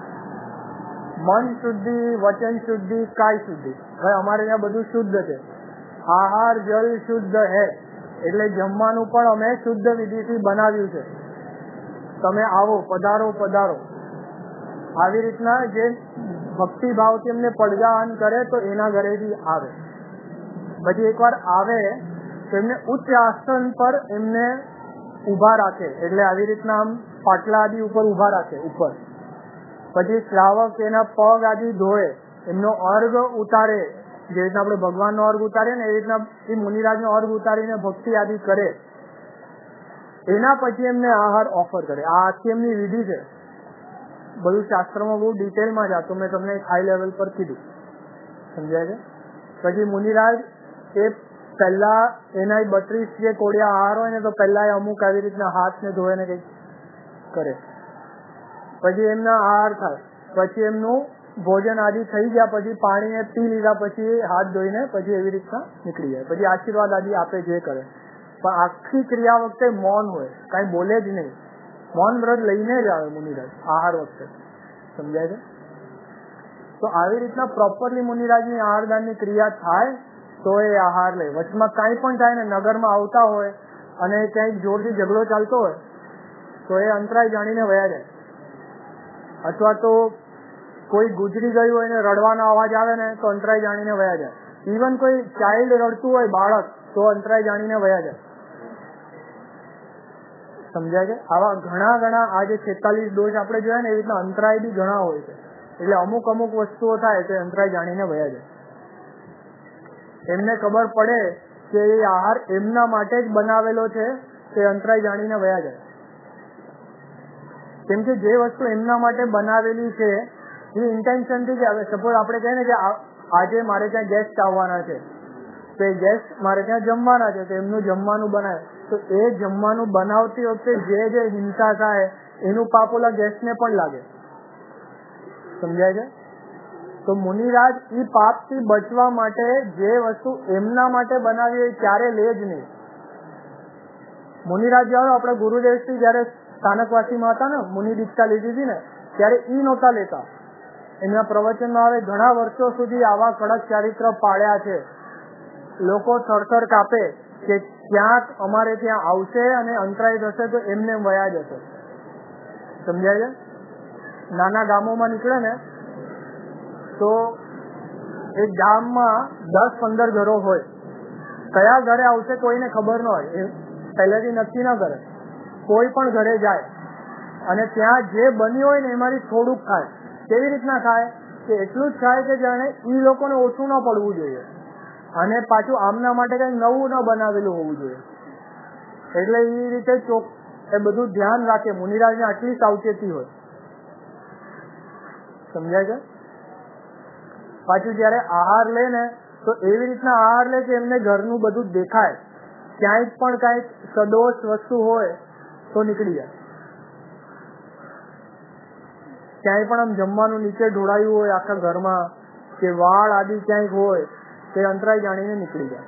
A: મન શુદ્ધિ, વચન શુદ્ધિ, કાય શુદ્ધિ. હવે અમારે ત્યાં બધું શુદ્ધ છે, આહાર જલ શુદ્ધ હે, એટલે જમવાનું પણ અમે શુદ્ધ વિધિથી બનાવ્યું છે, તમે આવો, પધારો પધારો. આવી રીતના જે ભક્તિ ભાવથી એમને પડગાહન કરે તો એના ઘરેથી આવે. પછી એકવાર આવે તો એમને ઉચ્ચ આસન પર એમને ઉભા રાખે, એટલે આવી રીતના આમ પાટલા આદિ ઉપર ઉભા રાખે ઉપર. પછી શ્રાવક એના પગ આદિ ધોએ, એમનો અર્ઘ ઉતારે, જે રીતના આપણે ભગવાનનો અર્ઘ ઉતારીએ ને એ રીતના એ મુનિરાજનો અર્ઘ ઉતારીને ભક્તિ આદિ કરે. એના પછી એમને આહાર ઓફર કરે. આ આખી એમની વિધિ છે. બધું શાસ્ત્રમાં બહુ ડિટેલમાં જ હતું, મેં તમને એક હાઈ લેવલ પર કીધું, સમજાય છે? પછી મુનિરાજ એ પહેલા એના બત્રીસ જે કોડિયા આહાર હોય ને તો પહેલા એ અમુક આવી રીતના હાથ ને ધોઈને કંઈક કરે. પછી એમના આહાર થાય, પછી એમનું ભોજન આદિ થઈ ગયા, પછી પાણીને પી લીધા, પછી હાથ ધોઈને પછી એવી રીતના નીકળી જાય. પછી આશીર્વાદ આદિ આપે જે કરે. પણ આખી ક્રિયા વખતે મૌન હોય, કઈ બોલે જ નહીં. મૌન વ્રત લઈને જ આવે મુનિરાજ આહાર વખતે. સમજાય છે? તો આવી રીતના પ્રોપરલી મુનિરાજની આહારદાનની ક્રિયા થાય તો એ આહાર લે. વચમાં કાંઈ પણ થાય ને, નગરમાં આવતા હોય અને ક્યાંક જોરથી ઝઘડો ચાલતો હોય તો એ અંતરાય જાણીને વયા જાય. અથવા તો કોઈ ગુજરી ગયું હોય ને રડવાનો અવાજ આવે ને તો અંતરાય જાણીને વયા જાય. ઇવન કોઈ ચાઇલ્ડ રડતું હોય, બાળક, તો અંતરાય જાણીને વયા જાય. સમજાય છે? આવા ઘણા ઘણા આ જે છેતાલીસ દોષ આપણે જોયા ને એવી રીતના અંતરાય બી ઘણા હોય છે. એટલે અમુક અમુક વસ્તુઓ થાય તો અંતરાય જાણીને વયા જાય. એમને ખબર પડે કે એ આહાર એમના માટે જ બનાવેલો છે તે અંતરાય જાણીને વયા જાય. કેમ કે જે વસ્તુ એમના માટે બનાવેલી છે એ ઇન્ટેન્શનથી જ આવે. સપોઝ આપણે કહીએ ને કે આજે મારે ત્યાં ગેસ્ટ આવવાના છે, તો એ ગેસ્ટ મારે ત્યાં જમવાના છે, તો એમનું જમવાનું બનાવે, તો એ જમવાનું બનાવતી વખતે જે જે હિંસા થાય એનું પાપ ઓલા ગેસ્ટને પણ લાગે. સમજાય છે? તો મુનિરાજ એ પાપથી બચવા માટે જે વસ્તુ એમના માટે બનાવી હોય ત્યારે લે જ નહીં. મુનિરાજ જાઓ, આપણે ગુરુદેવથી જયારે સ્થાનકવાસીમાં હતા ને, મુનિ દીક્ષા લીધી હતી ને, ત્યારે ઈ નહોતા લેતા. એમના પ્રવચનમાં આવે ઘણા વર્ષો સુધી આવા કડક ચારિત્ર પાળ્યા છે. લોકો થરથર કાપે કે ક્યાંક અમારે ત્યાં આવશે અને અંતરાય થશે તો એમને વયા જશે. સમજાય છે? નાના ગામોમાં નીકળે ને તો એક ગામમાં દસ પંદર ઘરો હોય, કયા ઘરે આવશે કોઈને ખબર ન હોય, પહેલેથી નક્કી ન કરે. કોઈ પણ ઘરે જાય અને ત્યાં જે બન્યું હોય ને એમાંથી થોડુંક ખાય. કેવી રીતના ખાય? કે એટલું જ ખાય કે જાણે ઈ લોકોને ઓછું ન પડવું જોઈએ અને પાછું આમના માટે કઈ નવું ન બનાવેલું હોવું જોઈએ. એટલે એ રીતે ચોક એ બધું ધ્યાન રાખે. મુનિરાજને આટલી સાવચેતી હોય. સમજાય છે? પાછું જયારે આહાર લે ને તો એવી રીતના આહાર લે કે એમને ઘરનું બધું દેખાય. ક્યાંય પણ કઈક સદોષ વસ્તુ હોય તો નીકળી જાય. ક્યાંય પણ આમ જમવાનું નીચે ઢોળાયું હોય આખા ઘરમાં, કે વાળ આદિ ક્યાંક હોય, તે અંતરાય જાણીને નીકળી જાય.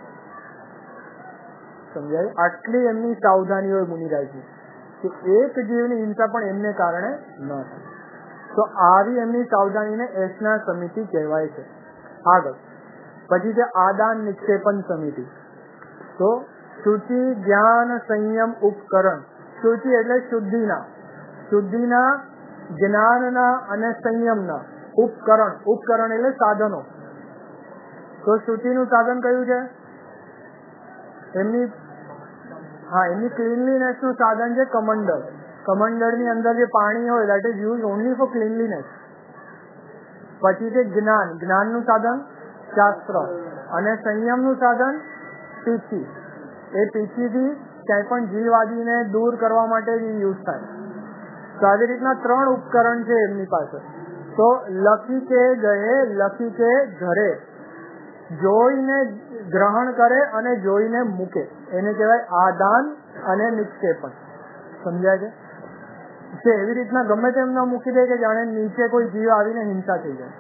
A: સમજાય? આટલી એમની સાવધાની હોય મુનિરાજની કે એક જીવની હિંસા પણ એમને કારણે ન થાય. તો આવી એમની સાવધાનીને એસના સમિતિ કહેવાય છે. આગળ પછી છે આદાન નિક્ષેપન સમિતિ. તો શુચિ, જ્ઞાન, સંયમ, ઉપકરણ. શુચિ એટલે શુદ્ધિના, શુદ્ધિના, જ્ઞાનના અને સંયમના. ઉપકરણ, ઉપકરણ એટલે સાધનો. તો શુચિનું સાધન કયું છે? એમની હા એમની ક્લીનલીનેસ નું સાધન છે કમંડળ. કમંડળ ની અંદર જે પાણી હોય that is used only for cleanliness. પછી છે જ્ઞાન, જ્ઞાન નું સાધન શાસ્ત્ર. અને સંયમ નું સાધન પીછી. એ પીછી થી ક્યાંય પણ જીવવાદીને દૂર કરવા માટે યુઝ થાય. તો આવી રીતના ત્રણ ઉપકરણ છે એમની પાસે. તો લખી કે ગયે, લખી કે ઘરે, જોઈને ગ્રહણ કરે અને જોઈને મૂકે, એને કહેવાય આદાન અને નિક્ષેપણ. સમજાય છે? છે એવી રીતના ગમે તેમ ન મૂકી દે કે જાણે નીચે કોઈ જીવ આવીને હિંસા થઈ જાય.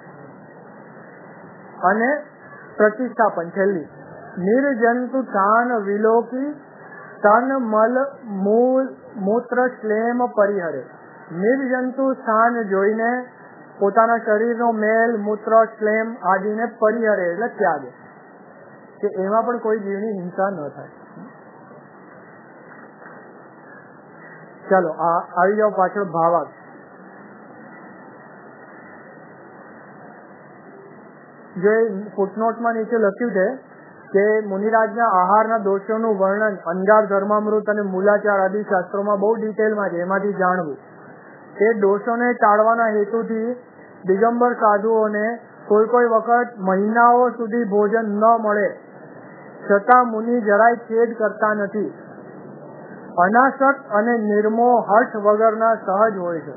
A: અને પ્રતિષ્ઠાપન છેલ્લી, નિર્જંતુ થાન વિલોકી તન મલ મૂળ મૂત્ર શ્લેમ પરિહરે. નિર્જંતુ સ્થાન જોઈને પોતાના શરીરનો મેલ, મૂત્ર, શ્લેમ આદિને પરિહરે એટલે ત્યાગે, કે એમાં પણ કોઈ જીવની હિંસા ન થાય. ચાલો આવી જાઓ પાછળ ભાવાર્થ. જે ફૂટનોટમાં નીચે લખ્યું છે કે મુનિરાજના આહારના દોષોનું વર્ણન અંગાર, ધર્મામૃત અને મૂલાચાર આદિ શાસ્ત્રોમાં બહુ ડિટેલમાં છે. એમાંથી જાણવું તે દોષોને ટાળવાના હેતુથી દિગંબર સાધુઓને કોઈ કોઈ વખત મહિનાઓ સુધી ભોજન ન મળે છતાં મુનિ જરાય ખેદ કરતા નથી. અનાસક્ત અને નિર્મોહ હઠ વગરના સહજ હોય છે.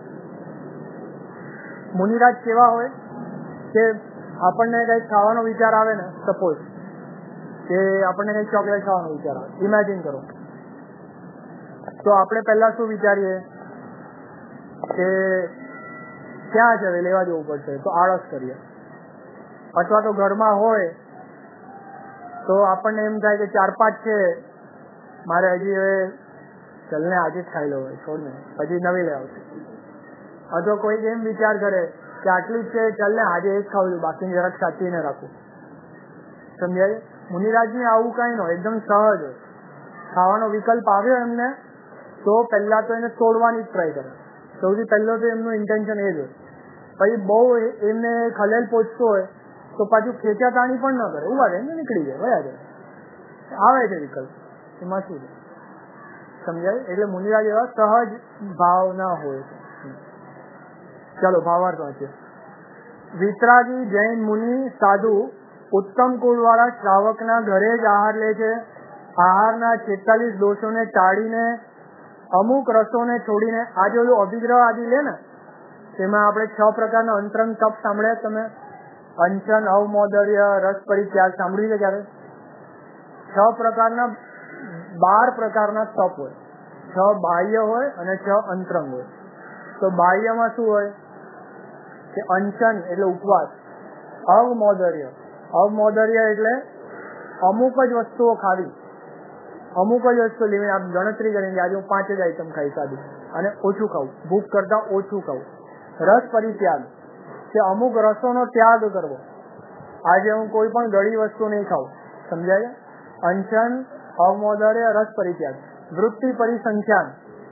A: મુનિરાજ કેવા હોય કે આપણને કઈક ખાવાનો વિચાર આવે ને, સપોઝ કે આપણને કઈક ચોકલેટ ખાવાનો વિચાર આવે, ઇમેજિન કરો, તો આપણે પહેલા શું વિચારીએ કે ક્યાં છે લેવા જવું પડશે, તો આળસ કરીએ. અથવા તો ઘરમાં હોય તો આપણને એમ થાય કે ચાર પાંચ છે, મારે હજી હવે ચલને આજે જ ખાઈ લો, છોડ ને, હજી નવી લેવા. અથવા કોઈ એમ વિચાર કરે કે આટલું જ છે, ચાલ ને આજે એક ખાવું છું, બાકી જરાક સાચવીને રાખું. સમજાય? મુનિરાજને આવું કઈ ન, એકદમ સહજ. ખાવાનો વિકલ્પ આવ્યો એમને તો પહેલા તો એને તોડવાની જ ટ્રાય કરે. સૌથી પહેલો તો એમનું ઇન્ટેન્શન એ જ હોય. પછી બહુ એમને ખલેલ પહોંચતો હોય તો પાછું ખેંચા તાણી પણ ન કરે, ઉભા રહે નીકળી જાય, વયા જાય. આવે છે વિકલ્પ, એમાં શું છે? સમજાય? એટલે મુનિરાજ એવા સહજ ભાવના હોય છે. ચાલો ભાવાર્થ વાંચીએ. વિતરાગી જૈન મુનિ સાધુ ઉત્તમ કુળ વાળા શ્રાવકના ઘરે જ આહાર લે છે. આહારના છેતાલીસ દોષોને ટાળીને અમુક રસોને છોડીને, આજે ઓલું અભિગ્રહ આદિ લે ને તેમાં આપણે છ પ્રકારના અંતરંગ તપ સાંભળ્યા તમે? અંચન, અવમોદર્ય, રસ પરિત્યાગ સાંભળ્યું છે ક્યારે? છ પ્રકારના બાર પ્રકારના તપ હોય. છ બાહ્ય હોય અને છ અંતરંગ હોય. તો બાહ્યમાં શું હોય કે અંચન એટલે ઉપવાસ, અવમોદર્ય, અવમોદર્ય એટલે અમુક જ વસ્તુઓ ખાવી, અમુક જ વસ્તુ લેવી. આપ ગણતરી કરીને આજે હું પાંચ જ આઈટમ ખાઈ સાદી અને ઓછું ખાવું, ભૂખ કરતા ઓછું ખાવું. રસ પરિત્યાગ કે અમુક રસોનો ત્યાગ કરવો. આજે હું કોઈ પણ ગળી વસ્તુ નહીં ખાવું. સમજાય? અંચન, અવમોદર્ય, રસ પરિત્યાગ. વૃત્તિ પરિસંખ્યાન,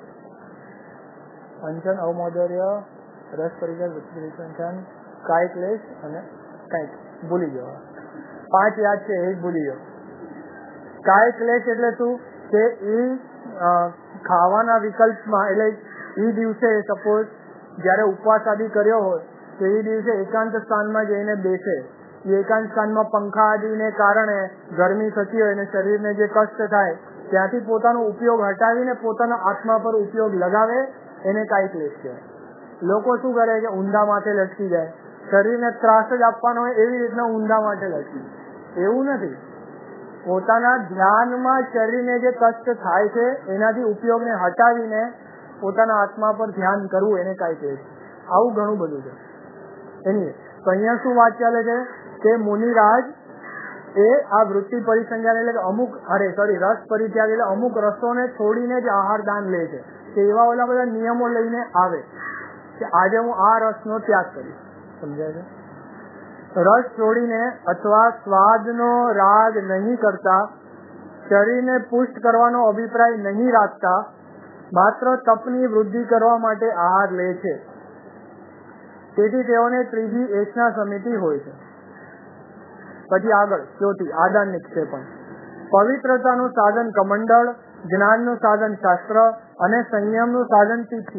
A: અંચન, અવમોદર્ય, રસ પરિત્યાગ, વૃત્તિ પરિસંખ્યાન, કાય ક્લેશ અને કાંઈક ભૂલી ગયો. પાંચ યાદ છે, એ જ ભૂલી ગયો. કાય ક્લેશ એટલે શું કે એ ખાવાના વિકલ્પમાં, એટલે એ દિવસે સપોઝ જયારે ઉપવાસ આદિ કર્યો હોય તો એ દિવસે એકાંત સ્થાનમાં જઈને બેસે. એ એકાંત સ્થાનમાં પંખા આદિને કારણે ગરમી થતી હોય અને શરીરને જે કષ્ટ થાય ત્યાંથી પોતાનો ઉપયોગ હટાવીને પોતાના આત્મા પર ઉપયોગ લગાવે, એને કાય ક્લેશ કહેવાય. લોકો શું કરે કે ઊંધા માથે લટકી જાય, શરીરને ત્રાસ જ આપવાનો હોય એવી રીતના ઊંધા માથે લટકી. એવું નથી. પોતાના ધ્યાનમાં શરીરને જે કષ્ટ થાય છે એનાથી ઉપયોગને હટાવીને પોતાના આત્મા પર ધ્યાન કરવું, એને કાંઈ કહે છે. આવું ઘણું બધું છે. એની તો અહીંયા શું વાત ચાલે છે કે મુનિરાજ એ આ વૃત્તિ પરિસંખ્યાન એટલે અમુક અરે સોરી રસ પરિત્યાગ એટલે અમુક રસોને છોડીને જ આહાર દાન લે છે. કે એવા ઓલા બધા નિયમો લઈને આવે કે આજે હું આ રસનો ત્યાગ કરીશ. સમજાય છે? રસ છોડીને અથવા સ્વાદનો રાગ નહીં કરતા, શરીરને પુષ્ટ કરવાનો અભિપ્રાય નહીં રાખતા, માત્ર તપની વૃદ્ધિ કરવા માટે આહાર લે છે. તેથી તેઓને ત્રીજી એચના સમિતિ હોય છે. પછી આગળ ચોથી આદાન નિક્ષેપણ. પવિત્રતાનું સાધન કમંડળ, જ્ઞાનનું સાધન શાસ્ત્ર અને સંયમનું સાધન તિથિ.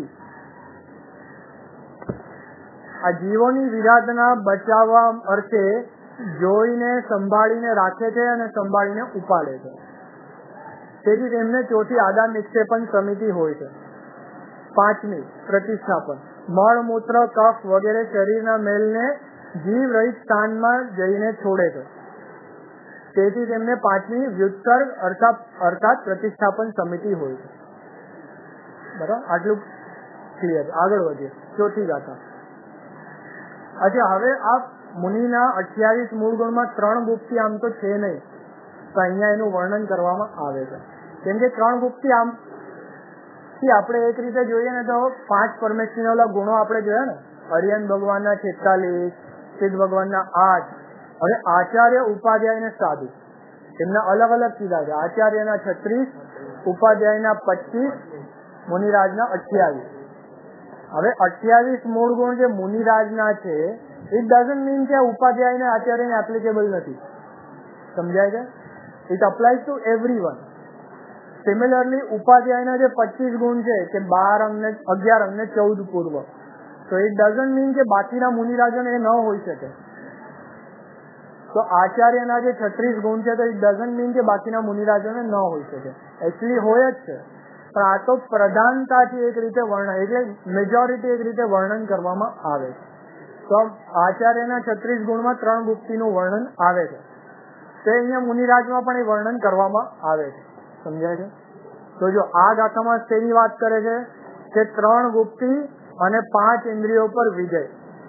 A: આ જીવોની વિરાધના બચાવવા અર્થે જોઈને સંભાળીને રાખે છે અને સંભાળીને ઉપાડે છે. તેથી તેમને ચોથી આદાન નિક્ષેપણ સમિતિ હોય છે. પાંચમી પ્રતિષ્ઠાપન. મળમૂત્ર, કફ વગેરે શરીરના મેલને જીવ રહિત સ્થાનમાં જઈને છોડે છે. તેથી તેમને પાંચમી વ્યુત્સર્ગ અર્થાત અર્થાત પ્રતિષ્ઠાપન સમિતિ હોય છે. બરાબર, આટલું ક્લિયર. આગળ વધીએ. ચોથી ગાથા. અચ્છા, હવે આ મુનિના અઠ્યાવીસ મૂળ ગુણમાં ત્રણ ગુપ્તી આમ તો છે નહીં, તો અહીંયા એનું વર્ણન કરવામાં આવે છે. કેમ કે ત્રણ ગુપ્તી આમ આપણે એક રીતે જોઈએ ને તો પાંચ પરમેશ્વરના ગુણો આપણે જોયા ને, હરિયન ભગવાનના છેતાલીસ, સિદ્ધ ભગવાનના આઠ, હવે આચાર્ય, ઉપાધ્યાય ને સાધુ એમના અલગ અલગ કીધા છે. આચાર્યના છત્રીસ, ઉપાધ્યાયના પચીસ, મુનિરાજના અઠ્યાવીસ. હવે અઠ્યાવીસ મૂળ ગુણ જે મુનિરાજના છે, ઇટ ડઝન્ટ મીન કે ઉપાધ્યાય ને આચાર્ય ને એપ્લિકેબલ નથી. સમજાય છે? It applies to everyone. Similarly ઉપાધ્યાયના જે પચીસ ગુણ છે કે બાર અંગને અગિયાર અંગને ચૌદ પૂર્વ, તો ઇટ ડઝન્ટ મીન કે બાકીના મુનિરાજોને એ ન હોઈ શકે. તો આચાર્યના જે છત્રીસ ગુણ છે તો ઇટ ડઝન્ટ મીન કે બાકીના મુનિરાજોને ન હોઈ શકે. એકચ્યુઅલી હોય જ છે, પણ આ તો પ્રધાનતાથી એક રીતે વર્ણન, એટલે મેજોરિટી એક રીતે વર્ણન કરવામાં આવે છે. તો આચાર્યના છત્રીસ ગુણમાં ત્રણ ગુપ્તીનું વર્ણન આવે છે. તે અહીંયા મુનિરાજમાં પણ એ વર્ણન કરવામાં આવે છે. સમજાય છે? તો જો આ ગાથામાં તેની વાત કરે છે કે ત્રણ ગુપ્તી અને પાંચ ઇન્દ્રિયો પર વિજય.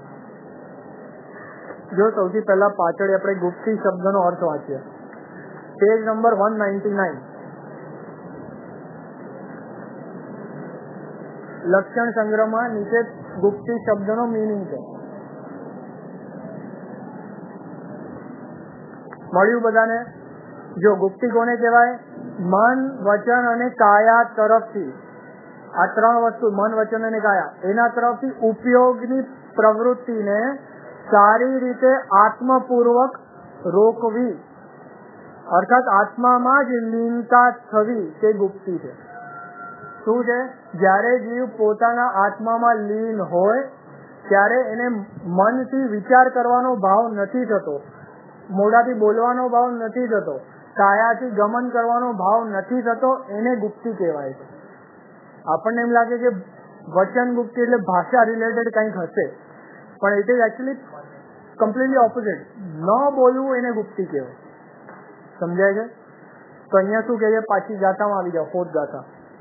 A: જો સૌથી પહેલા પાછળ આપણે ગુપ્તી શબ્દનો અર્થ વાંચીએ. Page number one ninety nine. લક્ષણ સંગ્રહમાં નીચે ગુપ્તી શબ્દનો મીનિંગ છે. મળ્યું બધાને? જો ગુપ્તી કોને કહેવાય? મન, વચન અને કાયા તરફથી, આ ત્રણ વસ્તુ મન, વચન અને કાયા, એના તરફથી ઉપયોગની પ્રવૃત્તિને સારી રીતે આત્મપૂર્વક રોકવી, અર્થાત આત્મામાં જ લીનતા થવી, તે ગુપ્તી છે. શું છે? જ્યારે જીવ પોતાના આત્મામાં લીન હોય ત્યારે એને મનથી વિચાર કરવાનો ભાવ નથી થતો, મોઢાથી બોલવાનો ભાવ નથી થતો, કાયાથી ગમન કરવાનો ભાવ નથી થતો, એને ગુપ્તી કહેવાય છે. આપણને એમ લાગે કે વચન ગુપ્તી એટલે ભાષા રિલેટેડ કંઈક હશે, પણ it is actually completely opposite. ન બોલવું એને ગુપ્તી કહેવાય. સમજાય છે? તો અહીંયા શું કહે છે? પાછી ગાથામાં આવી જાઓ, ફોર્થ ગાથા.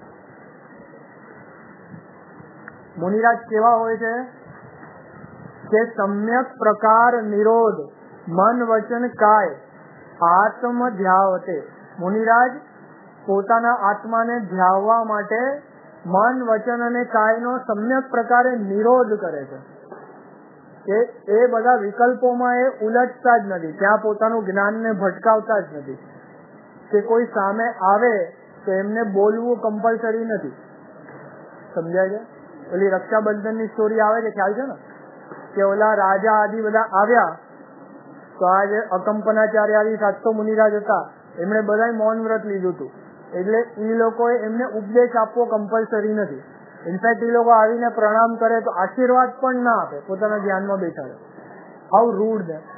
A: મુનિરાજ કેવા હોય છે કે સમ્યક પ્રકાર નિરોધ મન વચન કાય આત્મ ધ્યાવતે. મુનિરાજ પોતાના આત્માને ધ્યાવવા માટે મન, વચન અને કાયનો સમ્યક પ્રકારે નિરોધ કરે છે. કે એ બધા વિકલ્પોમાં એ ઉલટતા જ નથી, ત્યાં પોતાનું જ્ઞાનને ભટકાવતા જ નથી, કે કોઈ સામે આવે તો એમને બોલવું કમ્પલસરી નથી. સમજાય છે? ઓલી રક્ષાબંધનની સ્ટોરી આવે છે, ખ્યાલ છે ને? કે ઓલા રાજા આદિ બધા આવ્યા તો આજે અકંપનાચાર્ય આદિ સાતસો મુનિરાજ હતા, એમણે બધા મૌન વ્રત લીધું હતું. એટલે એ લોકોએ એમને ઉપદેશ આપવો કમ્પલસરી નથી. ઇનફેક્ટ એ લોકો આવીને પ્રણામ કરે તો આશીર્વાદ પણ ના આપે, પોતાના ધ્યાનમાં બેઠા રહે. હાઉ રૂડ છે.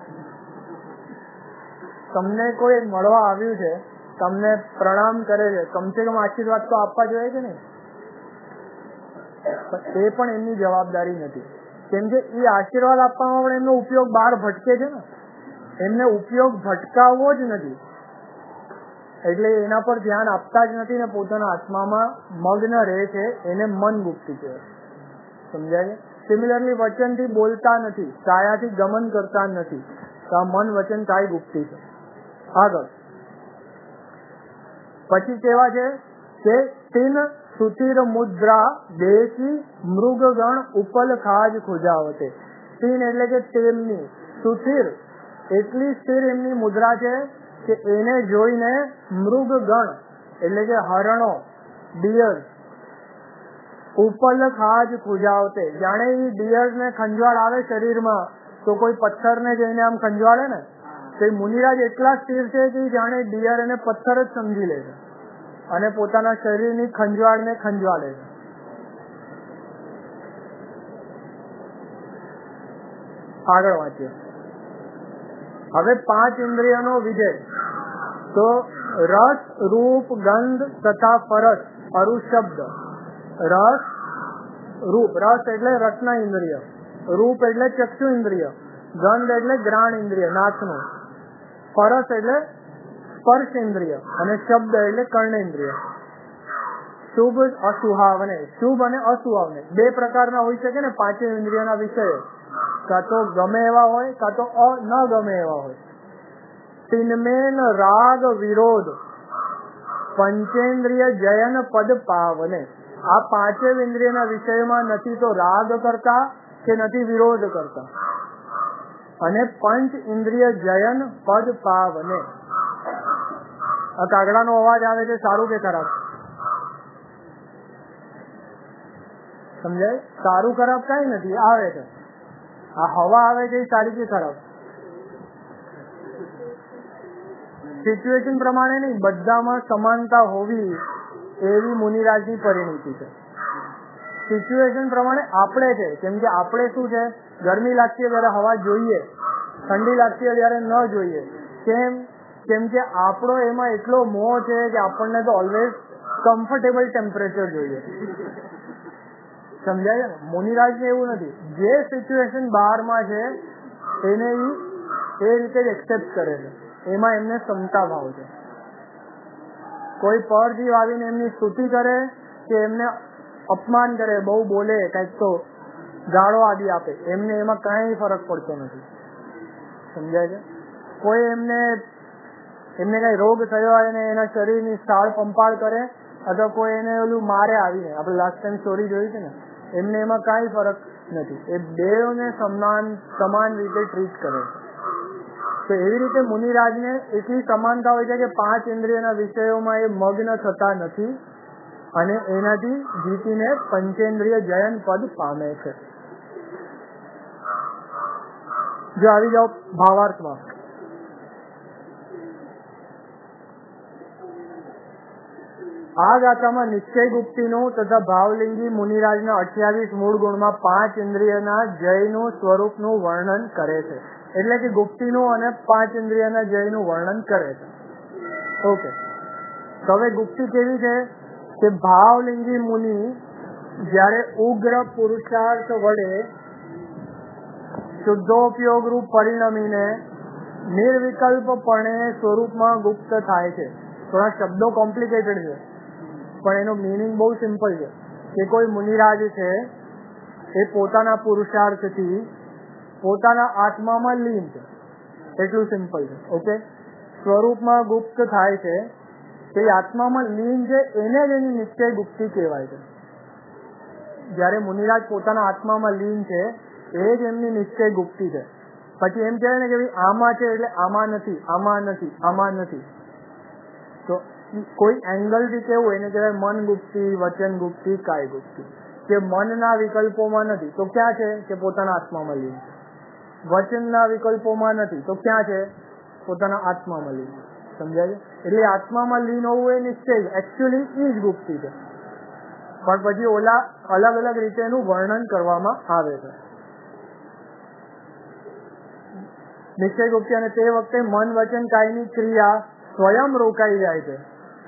A: તમને કોઈ મળવા આવ્યું છે, તમને પ્રણામ કરે છે, કમસે કમ આશીર્વાદ તો આપવા જોઈએ કે નહીં? એ પણ એમની જવાબદારી નથી, કેમ કે એ આશીર્વાદ આપવામાં પણ એમનો ઉપયોગ બહાર ભટકે છે ને, એમને ઉપયોગ ભટકાવવો જ નથી, એટલે એના પર ધ્યાન આપતા જ નથી ને પોતાના આત્મામાં મગ્ન રહે છે. એને મન ગુપ્તી કહેવાય. સમજાય? સિમિલરલી વચનથી બોલતા નથી, કાયાથી ગમન કરતા નથી, તો આ મન, વચન, કાય ગુપ્તી છે. આગળ પછી કેવા છે કે તીન સુતીર મુદ્રા દેશી મૃગગણ ઉપલ ખાજ ખુજાવતે. તીન એટલે કે તેમની, સુતીર એટલી સ્થિર એમની મુદ્રા છે કે એને જોઈને મૃગગણ એટલે કે હરણો, ડિયર, ઉપલ ખાજ ખુજાવતે, જાણે એ ડિયર ને ખંજવાળ આવે શરીરમાં તો કોઈ પથ્થર ને જઈને આમ ખંજવાળે ને, તો મુનિરાજ એટલા સ્થિર છે કે જાણે ડિયર એને પથ્થર જ સમજી લે છે અને પોતાના શરીરની ખંજવાળ ને ખંજવાળે છે. આગળ વાંચીએ. હવે પાંચ ઇન્દ્રિયનો વિજય. તો રસ, રૂપ, ગંધ તથા પરસ, અરુશબ્દ. રસ, રૂપ, રસ એટલે રસના ઇન્દ્રિય, રૂપ એટલે ચક્ષુ ઇન્દ્રિય, ગંધ એટલે ગ્રાણ ઇન્દ્રિય નાકનું, પરસ એટલે સ્પર્શ ઇન્દ્રિય અને શબ્દ એટલે કર્ણેન્દ્રિય. શુભ અસુહાવને, શુભ અને અસુહાવને બે પ્રકારના હોઈ શકે ને પાંચે ઇન્દ્રિયોના વિષયો, કાં તો ગમે એવા હોય કાં તો ન ગમે એવા હોય. તિન્મેન રાગ વિરોધ પંચેન્દ્રિય જયન પદ પાવને. આ પાંચે ઇન્દ્રિયના વિષયમાં નથી તો રાગ કરતા કે નથી વિરોધ કરતા, અને પંચ ઇન્દ્રિય જયન પદ પાવને. આ કાગડાનો અવાજ આવે છે, સારું કે ખરાબ? સમજાય? સારું ખરાબ કઈ નથી, આવે છે. આ હવા આવે છે એ સારી કે ખરાબ? સિચ્યુએશન પ્રમાણે નહીં, બધામાં સમાનતા હોવી એવી મુનિરાજની પરિણીતિ છે. સિચ્યુએશન પ્રમાણે આપણે છે, કેમ કે આપણે શું છે, ગરમી લાગતી હોય ત્યારે હવા જોઈએ, ઠંડી લાગતી હોય ત્યારે ન જોઈએ. કેમ? કેમ કે આપણો એમાં એટલો મોહ છે કે આપણને તો ઓલવેઝ કમ્ફર્ટેબલ ટેમ્પરેચર જોઈએ. સમજાય ને? મુનિરાજને એવું નથી, જે સિચ્યુએશન બહારમાં છે એને એ રીતે જ એક્સેપ્ટ કરે છે, એમાં એમને ક્ષમતા ભાવ છે. કોઈ પરજીવ આવીને એમની સ્તુતિ કરે કે એમને અપમાન કરે, બહુ બોલે, કંઈક તો ગાળો આદિ આપે, એમને એમાં કઈ ફરક પડતો નથી. સમજાય છે? કોઈ એમને એમને કઈ રોગ થયો હોય ને એના શરીરની સાળ પંપાળ કરે, અથવા કોઈ એને ઓલું મારે આવીને, આપણે લાસ્ટ ટાઈમ સ્ટોરી જોઈ છે ને, એમને એમાં કઈ ફરક નથી. એ બેઉને સમાન સમાન રીતે ટ્રીટ કરે. તો એવી રીતે મુનિરાજને એટલી સમાનતા હોય છે કે પાંચ ઇન્દ્રિયના વિષયોમાં એ મગ્ન થતા નથી અને એનાથી જીતીને પંચેન્દ્રિય જયન પદ પામે છે. જો આવી જાઓ ભાવાર્થમાં. આ ગાથામાં નિશ્ચય ગુપ્તીનું તથા ભાવલિંગી મુનિરાજના અઠ્યાવીસ મૂળ ગુણમાં પાંચ ઇન્દ્રિયના જયનું સ્વરૂપનું વર્ણન કરે છે. એટલે કે ગુપ્તીનું અને પાંચ ઇન્દ્રિયના જયનું વર્ણન કરે છે. ઓકે, તો હવે ગુપ્તી કેવી છે કે ભાવલિંગી મુનિ જ્યારે ઉગ્ર પુરુષાર્થ વડે શુદ્ધોપયોગ રૂપ પરિણમીને નિર્વિકલ્પપણે સ્વરૂપમાં ગુપ્ત થાય છે. થોડા શબ્દો કોમ્પ્લિકેટેડ છે પણ એનો મીનિંગ બહુ સિમ્પલ છે કે કોઈ મુનિરાજ છે એ પોતાના પુરુષાર્થથી પોતાના આત્મામાં લીન છે, એટલું સિમ્પલ છે. ઓકે, સ્વરૂપમાં ગુપ્ત થાય છે, તે આત્મામાં લીન છે, એને જ એની નિશ્ચય ગુપ્તી કહેવાય છે. જ્યારે મુનિરાજ પોતાના આત્મામાં લીન છે એ જ એમની નિશ્ચય ગુપ્તી છે. પછી એમ કહેવાય ને કે ભાઈ આમાં છે એટલે આમાં નથી, આમાં નથી, આમાં નથી. તો કોઈ એંગલ થી કેવું એને કહેવાય મન ગુપ્તી, વચન ગુપ્તી, કાય ગુપ્તી. કે મનના વિકલ્પોમાં નથી તો ક્યાં છે કે પોતાના આત્મામાં લીન છે. વચનના વિકલ્પોમાં નથી તો ક્યાં છે પોતાના આત્મામાં લીન છે. સમજાય છે? એટલે આત્મામાં લીન હોવું એ નિશ્ચય એકચ્યુઅલી એ જ ગુપ્તી છે. પણ પછી ઓલા અલગ અલગ રીતે એનું વર્ણન કરવામાં આવે છે. નિશ્ચય ગુપ્તી અને તે વખતે મન વચન કાયની ક્રિયા સ્વયં રોકાઈ જાય છે.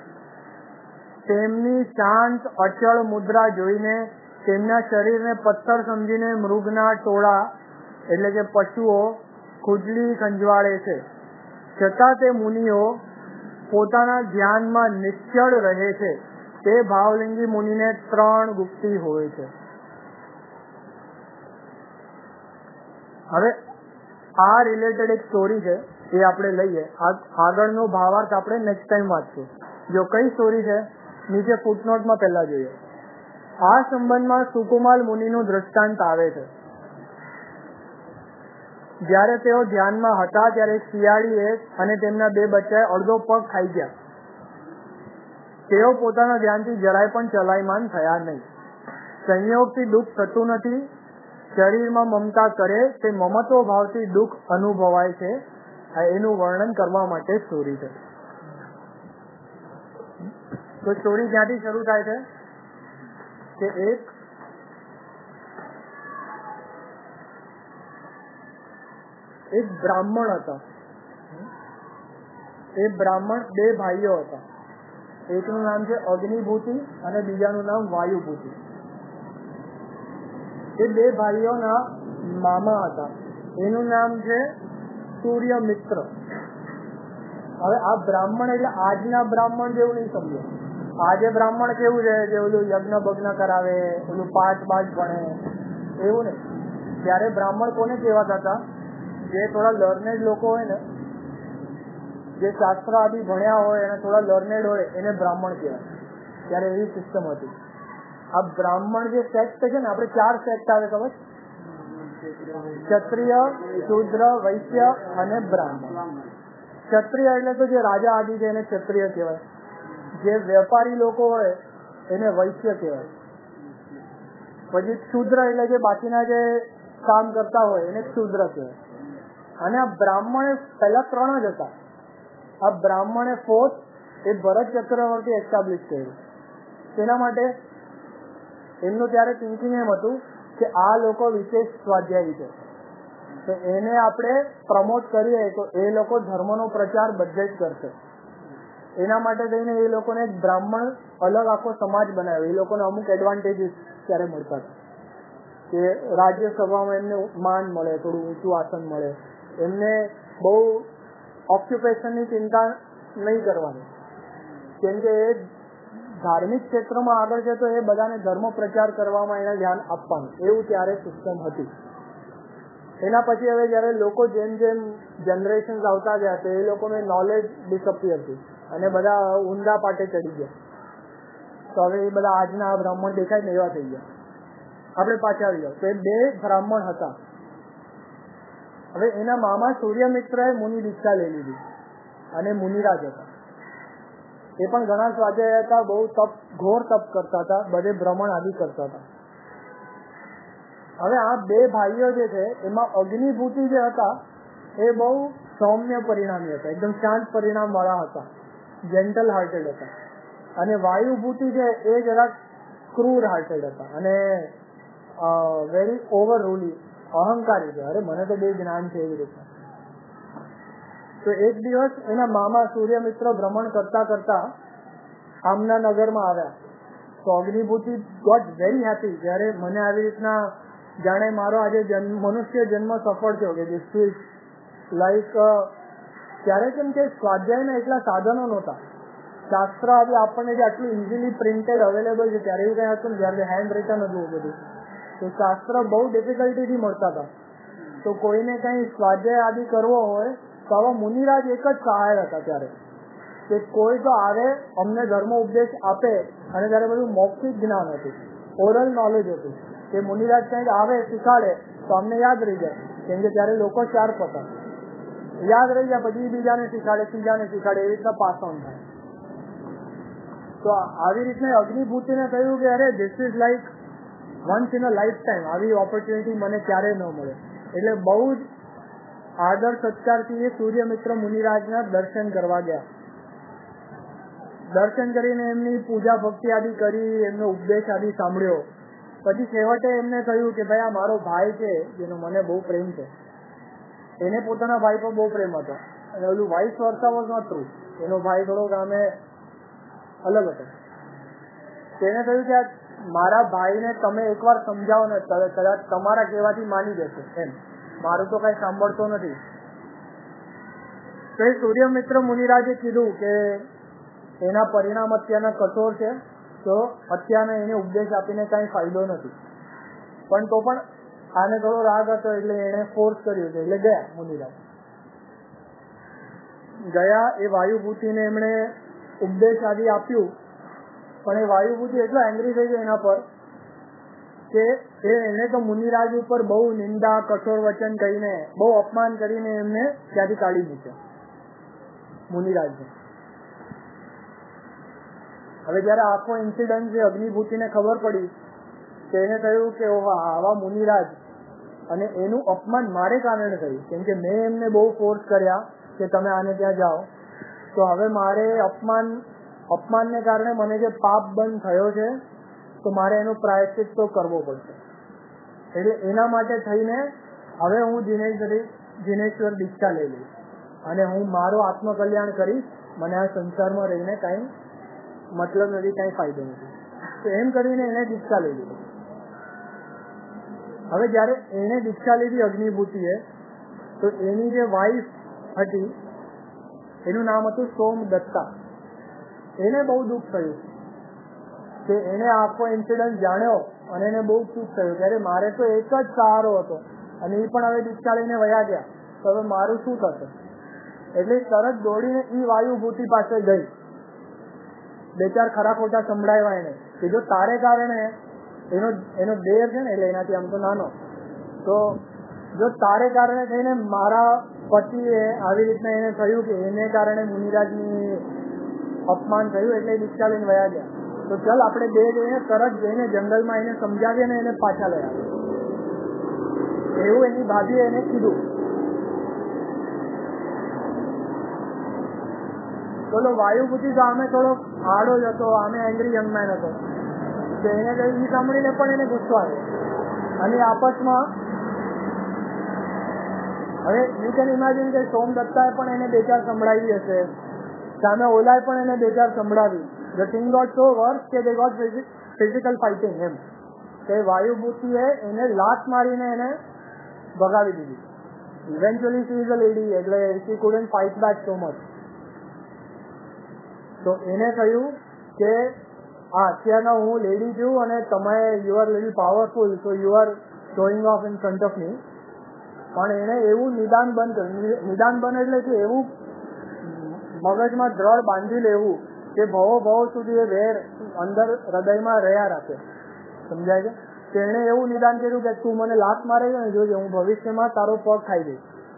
A: તેમની શાંત અચળ મુદ્રા જોઈને તેમના શરીરને પથ્થર સમજીને મૃગના ટોળા એટલે કે પશુઓ ખુજલી ખંજવાળે છે. છતાં તે મુનિઓ પોતાના ધ્યાનમાં નિશ્ચળ રહે છે. તે ભાવલિંગી મુનિને ત્રણ ગુપ્તી હોય છે. હવે આ રિલેટેડ એક સ્ટોરી છે, એ આપણે લઈએ. આગળનો ભાવાર્થ આપણે નેક્સ્ટ ટાઈમ વાંચશું. જો કઈ સ્ટોરી છે નીચે ફૂટનોટમાં પહેલા જોઈએ. આ સંબંધમાં સુકુમાલ મુનિનું દ્રષ્ટાંત આવે છે. જ્યારે તેઓ ધ્યાનમાં હતા ત્યારે એક શિયાળીએ અને તેમના બે બચ્ચાએ અડધો પગ ખાઈ ગયા. તેઓ પોતાના ધ્યાનથી જરાય પણ ચલાયમાન થયા નહીં. સંયોગથી દુઃખ થતું નથી. શરીરમાં મમતા કરે તે મમત્વ ભાવથી દુઃખ અનુભવાય છે. એનું વર્ણન કરવા માટે સ્ટોરી છે. તો સ્ટોરી ક્યાંથી શરૂ થાય છે કે એક એક બ્રાહ્મણ હતા. એ બ્રાહ્મણ બે ભાઈઓ હતા. એકનું નામ છે અગ્નિભૂતિ અને બીજાનું નામ વાયુભૂતિ. એ બે ભાઈઓના મામા હતા. એનું નામ છે સૂર્યમિત્ર. હવે આ બ્રાહ્મણ એટલે આજના બ્રાહ્મણ જેવું નહીં સમજો. આજે બ્રાહ્મણ કેવું છે જે ઓલું યજ્ઞ બગ્ન કરાવે, ઓલું પાઠ બાઠ ભણે, એવું નહીં. ત્યારે બ્રાહ્મણ કોને કહેવાતા હતા? જે થોડા લર્નેડ લોકો હોય ને, જે શાસ્ત્ર આદિ ભણ્યા હોય અને થોડા લર્નેડ હોય એને બ્રાહ્મણ કહેવાય. ત્યારે એવી સિસ્ટમ હતી. આ બ્રાહ્મણ જે સેક્ટ છે ને, આપણે ચાર સેક્ટ આવે ખબર? ક્ષત્રિય, શૂદ્ર, વૈશ્ય અને બ્રાહ્મણ. ક્ષત્રિય એટલે તો જે રાજા આદિ છે એને ક્ષત્રિય કહેવાય. જે વેપારી લોકો હોય એને વૈશ્ય કહેવાય. પછી શૂદ્ર એટલે જે બાકીના જે કામ કરતા હોય એને શૂદ્ર કહેવાય. અને આ બ્રાહ્મણ પહેલા ત્રણ જ હતા. આ બ્રાહ્મણે ફોર્થ એ ભરત ચક્રવર્તી એસ્ટાબ્લિશ કર્યું. તેના માટે એમનું ત્યારે થિંકિંગ એમ હતું કે આ લોકો વિશેષ સ્વાધ્યાયી છે, તો એને આપણે પ્રમોટ કરીએ તો એ લોકો ધર્મનો પ્રચાર બધે જ કરશે. એના માટે થઈને એ લોકોને એક બ્રાહ્મણ અલગ આખો સમાજ બનાવ્યો. એ લોકોને અમુક એડવાન્ટેજીસ ત્યારે મળતા હતા કે રાજ્યસભામાં એમને માન મળે, થોડું ઊંચું આસન મળે. એમને બહુ ઓક્યુપેશનની ચિંતા નહીં કરવાની, કેમ કે એ ધાર્મિક ક્ષેત્રમાં આગળ છે તો એ બધાને ધર્મ પ્રચાર કરવામાં એને ધ્યાન આપવાનું, એવું ત્યારે સિસ્ટમ હતી. એના પછી હવે જયારે લોકો જેમ જેમ જનરેશન આવતા ગયા તો એ લોકોને નોલેજ ડિસઅપિયર થયું અને બધા ઊંડા પાટે ચડી ગયા. તો હવે એ બધા આજના બ્રાહ્મણ દેખાય ને એવા થઈ ગયા. આપણે પાછા આવી જાવ તો એ બે બ્રાહ્મણ હતા. હવે એના મામા સૂર્યમિત્રએ મુનિ દીક્ષા લઈ લીધી અને મુનિરાજ હતા. એ પણ ઘણા સ્વાધ્યાય હતા, બહુ તપ, ઘોર તપ કરતા હતા, બધે ભ્રમણ આદિ કરતા હતા. હવે આ બે ભાઈઓ જે છે એમાં અગ્નિભૂતિ જે હતા એ બહુ સૌમ્ય પરિણામી હતા, એકદમ શાંત પરિણામ વાળા હતા, જેન્ટલ હાર્ટેડ હતા. અને વાયુભૂતિ છે એ જરાક ક્રૂર હાર્ટેડ હતા અને વેરી ઓવર રૂલી, અહંકારી છે. અરે મને તો બે જ્ઞાન છે એવી રીતે. તો એક દિવસ એના મામા સૂર્યમિત્ર ભ્રમણ કરતા કરતા આમના નગરમાં આવ્યા. તો અગ્નિભૂતિ ગોટ વેરી હેપી જ્યારે મને આવી રીતના જાણે મારો આજે જન્મ, મનુષ્ય જન્મ સફળ થયો, કે ધીસ ઇઝ લાઈક, ત્યારે કેમ કે સ્વાધ્યાયના એટલા સાધનો નહોતા, શાસ્ત્ર આજે આપણને જે આટલું ઇઝીલી પ્રિન્ટેડ અવેલેબલ છે ત્યારે એવું કઈ હતું ને, જ્યારે હેન્ડ રિટન હતું બધું, તો શાસ્ત્ર બહુ ડિફિકલ્ટીથી મળતા હતા. તો કોઈને કઈ સ્વાધ્યાય આદિ કરવો હોય તો આવા મુનિરાજ એક જ સહાય હતા ત્યારે, કે કોઈ તો આવે અમને ધર્મ ઉપદેશ આપે. અને ત્યારે બધું મૌખિક જ્ઞાન હતું, ઓરલ નોલેજ હતું, કે મુનિરાજ કંઈક આવે શીખાડે તો અમને યાદ રહી જાય, કેમ કે ત્યારે લોકો શાર્પ હતા, યાદ રહી જાય, પછી બીજાને શીખાડે, ત્રીજાને શીખાડે, એવી રીતના પાસ ઓન થાય. તો આવી રીતના અગ્નિભૂતિને કહ્યું કે અરે this is like once in a life time, આવી ઓપોર્ચ્યુનિટી મને ક્યારેય ન મળે. એટલે બહુ જ આદર સત્કારથી એ સૂર્યમિત્ર મુનિરાજના દર્શન કરવા ગયા. દર્શન કરીને એમની પૂજા ભક્તિ આદિ કરી, એમનો ઉપદેશ આદિ સાંભળ્યો. પછી છેવટે એમને કહ્યું કે ભાઈ આ મારો ભાઈ છે જેનો મને બહુ પ્રેમ છે. એને પોતાના ભાઈ પર બહુ પ્રેમ હતો અને ઓલું vice versa was not true. એનો ભાઈ થોડોક આમે અલગ હતો. તેને કહ્યું કે મારા ભાઈને તમે એકવાર સમજાવો ને, કદાચ તમારા કહેવાથી માની જશે, એમ મારું તો કઈ સાંભળતો નથી. તો એ સૂર્યમિત્ર મુનિરાજે કીધું કે એના પરિણામ અત્યારના કઠોર છે, તો અત્યારના એને ઉપદેશ આપીને કઈ ફાયદો નથી. પણ તો પણ આને થોડો રાગ હતો એટલે એને ફોર્સ કર્યું છે, એટલે ગયા મુનિરાજ. ગયા એ વાયુભૂતિને એમણે ઉપદેશ આદિ આપ્યું. પણ એ વાયુભૂતિ એટલો એંગ્રી થઈ ગયો એના પર કે એને તો મુનિરાજ ઉપર બહુ નિંદા, કઠોર વચન કહીને, બહુ અપમાન કરીને એમને ત્યાંથી કાઢી મૂક્યા મુનિરાજને. હવે જયારે આખો ઇન્સિડન્ટ જે અગ્નિભૂતિને ખબર પડી તો એને કહ્યું કે ઓહો આવા મુનિરાજ, અને એનું અપમાન મારે કારણે થયું, કેમ કે મેં એમને બહુ ફોર્સ કર્યા કે તમે આને ત્યાં જાઓ. તો હવે મારે અપમાન અપમાનને કારણે મને જે પાપ બંધ થયો છે તો મારે એનું પ્રાયશ્ચિત તો કરવો પડશે. એટલે એના માટે થઈને હવે હું જીનેશ્વરી જીનેશ્વર દીક્ષા લઈ લઈશ અને હું મારો આત્મકલ્યાણ કરીશ. મને આ સંસારમાં રહીને કઈ મતલબ નથી, કઈ ફાયદો નથી. તો એમ કરીને એને દીક્ષા લઈ લીધી. હવે જયારે એને દીક્ષા લીધી અગ્નિભૂતિએ, તો એની જે વાઈફ હતી એનું નામ હતું સોમદત્તા. એને બહુ દુઃખ થયું કે એને આખો ઇન્સિડન્ટ જાણ્યો અને એને બહુ દુઃખ થયું ત્યારે મારે તો એક જ સહારો હતો અને એ પણ હવે દીક્ષા લઈને વયા ગયા, તો હવે મારું શું થશે? એટલે તરત દોડીને ઈ વાયુભૂતિ પાસે ગઈ. બે ચાર ખરા ખોટા સંભળાવ્યા એને કે જો તારે કારણે એનો એનો દેર છે ને, એટલે એનાથી આમ તો નાનો, તો જો તારે કારણે થઈને મારા પતિએ આવી રીતના એને કહ્યું કે એને કારણે મુનિરાજની અપમાન થયું એટલે દીક્ષા લઈને વયા ગયા, તો ચાલ આપણે બે જઈને તરત જઈને જંગલમાં એને સમજાવીએ ને એને પાછા લઈ આવે. એવું એની ભાભીએ એને કીધું. ચલો વાયુભૂતિ તો આમે થોડો આડો જ હતો, આમે એંગ્રી યંગમેન હતો, તો એને કહ્યું સાંભળીને પણ એને ગુસ્સો આવ્યો. અને આપસમાં હવે યુ કેન ઇમેજિન કે સોમદત્તાએ પણ એને બે ચાર સંભળાવી હશે, સામે ઓલાએ પણ એને બે ચાર સંભળાવી. The thing got so worse કે દે ગોટ ફિઝિકલ ફાઇટિંગ. એમ કે વાયુભૂતિએ એને લાત મારીને એને ભગાવી દીધી. Eventually she is a lady, એટલે she couldn't fight back so much. તો એને કહ્યું કે હા અત્યારના હું લેડી છું અને તમે you are little powerful, so you are showing off in front of me. પણ એને એવું નિદાન બંધ કર્યું. નિદાન બંધ એટલે કે એવું મગજમાં દ્રઢ બાંધી લેવું કે ભવો ભવો સુધી એ વેર અંદર હૃદયમાં રહ્યા રાખે. સમજાય છે? તેને એવું નિદાન કર્યું કે તું મને લાત મારે છે ને, જોજે હું ભવિષ્યમાં તારો પગ ખાઈ દઈશ.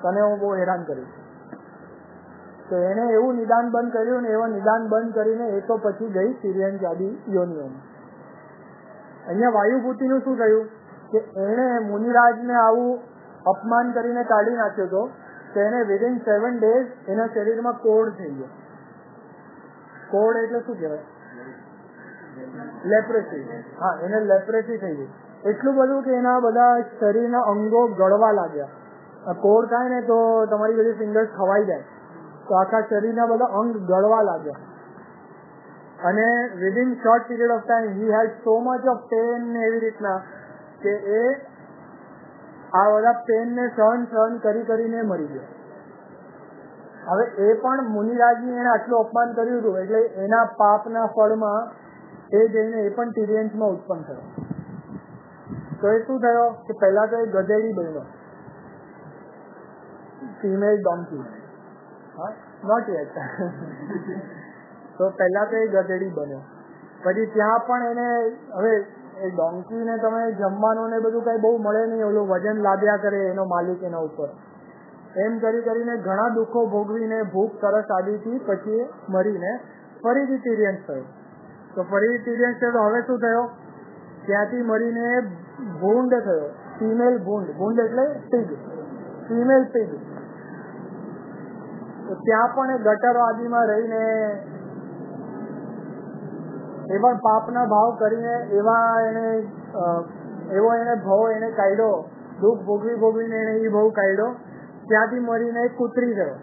A: તને હું બહુ હેરાન કરીશ. તો એને એવું નિદાન બંધ કર્યું ને એવા નિદાન બંધ કરીને એ તો પછી ગઈ તિર્યંચ આદિ યોનિઓમાં. અહીંયા વાયુભૂતિનું શું થયું કે એને મુનિરાજને આવું અપમાન કરીને કાઢી નાખ્યો હતો તો એને વિધિન સેવન ડેઝ એના શરીરમાં કોડ થઈ ગયો. કોડ એટલે શું કહેવાય? લેપ્રેસી. હા, એને લેપ્રેસી થઈ ગઈ. એટલું બધું કે એના બધા શરીરના અંગો ગળવા લાગ્યા. કોડ થાય ને તો તમારી બધી ફિંગર્સ ખવાઈ જાય, તો આખા શરીરના બધા અંગ ગળવા લાગ્યા. અને within short period of time he had so much of pain ને એવી રીતના કે એ આ બધા પેન ને સહન સહન કરી કરીને મરી ગયો. હવે એ પણ મુનિરાજની એને આટલું અપમાન કર્યું હતું એટલે એના પાપના ફળમાં એ જઈને એ પણ તિર્યંચમાં ઉત્પન્ન થયો. તો એ શું થયો કે પહેલા તો એ ગધેડી બન્યો, ફિમેલ ડોન્કી. હા, નોટ યેટ. તો પહેલા તો એ ગધેડી બન્યો. પછી ત્યાં પણ એને હવે એ ડોન્કીને તમે જમવાનું ને બધું કઈ બહુ મળે નહીં, ઓલું વજન લાદ્યા કરે એનો માલિક એના ઉપર. એમ કરી કરીને ઘણા દુઃખો ભોગવીને ભૂખ તરસ આદિથી પછી મરીને ફરીથી તિર્યંચ થયો. તો ફરીથી તિર્યંચ થયો તો હવે શું થયો? ત્યાંથી મરીને ભૂંડ થયો, ફિમેલ ભૂંડ. ભૂંડ એટલે પીગ, ફિમેલ પીગ. તો ત્યાં પણ એ ગટર આદિમાં રહીને એ પણ પાપના ભાવ કરીને એવા એને એવો એને ભાવ એને કાઢ્યો, દુઃખ ભોગવી ભોગવીને એને એ ભાવ કાઢ્યો. ત્યાંથી મરીને કૂતરી થયો.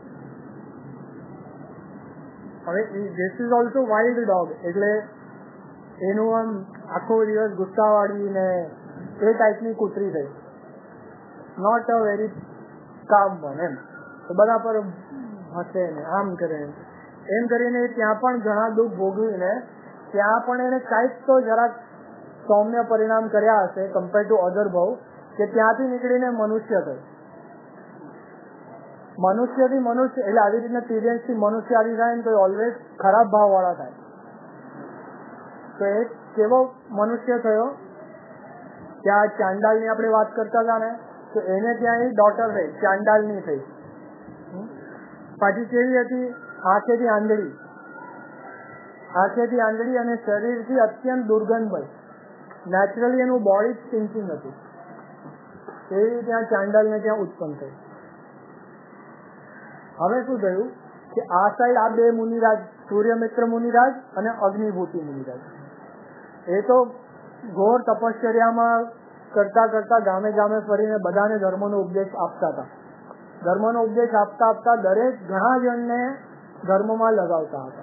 A: હવે this is also wild dog, એટલે એનું આમ આખો દિવસ ગુસ્સાવાળી ને એ ટાઈપની કૂતરી થઈ. Not a very calm one એમ. તો બધા પર હસે ને આમ કરે એમ કરીને ત્યાં પણ ઘણા દુઃખ ભોગવીને ત્યાં પણ એને કાંઈક તો જરાક સૌમ્ય પરિણામ કર્યા હશે કમ્પેર ટુ અધર ભાવ, કે ત્યાંથી નીકળીને મનુષ્ય થયો. મનુષ્યથી મનુષ્ય એટલે આવી રીતના તિર્યંચથી મનુષ્ય આવી જાય ને તો ઓલવેઝ ખરાબ ભાવ વાળા થાય. તો એ કેવો મનુષ્ય થયો? ત્યાં ચાંડાલની આપણે વાત કરતા હતા ને, તો એને ત્યાં એ ડોટર થઈ, ચાંડાલની થઈ. પાછી કેવી હતી? આંખેથી આંધળી, આંખેથી આંધળી અને શરીરથી અત્યંત દુર્ગંધમય. નેચરલી એનું બોડી સ્ટિંકિંગ હતું. એવી ત્યાં ચાંડાલને ત્યાં ઉત્પન્ન થઈ. હવે શું થયું કે આ સાઈડ આ બે મુનિરાજ, સૂર્યમિત્ર મુનિરાજ અને અગ્નિભૂતિ મુનિરાજ, એ તો ઘોર તપશ્ચર્યામાં કરતા કરતા ગામે ગામે ફરીને બધાને ધર્મનો ઉપદેશ આપતા હતા. ધર્મનો ઉપદેશ આપતા આપતા દરેક ઘણા જણને ધર્મમાં લગાવતા હતા.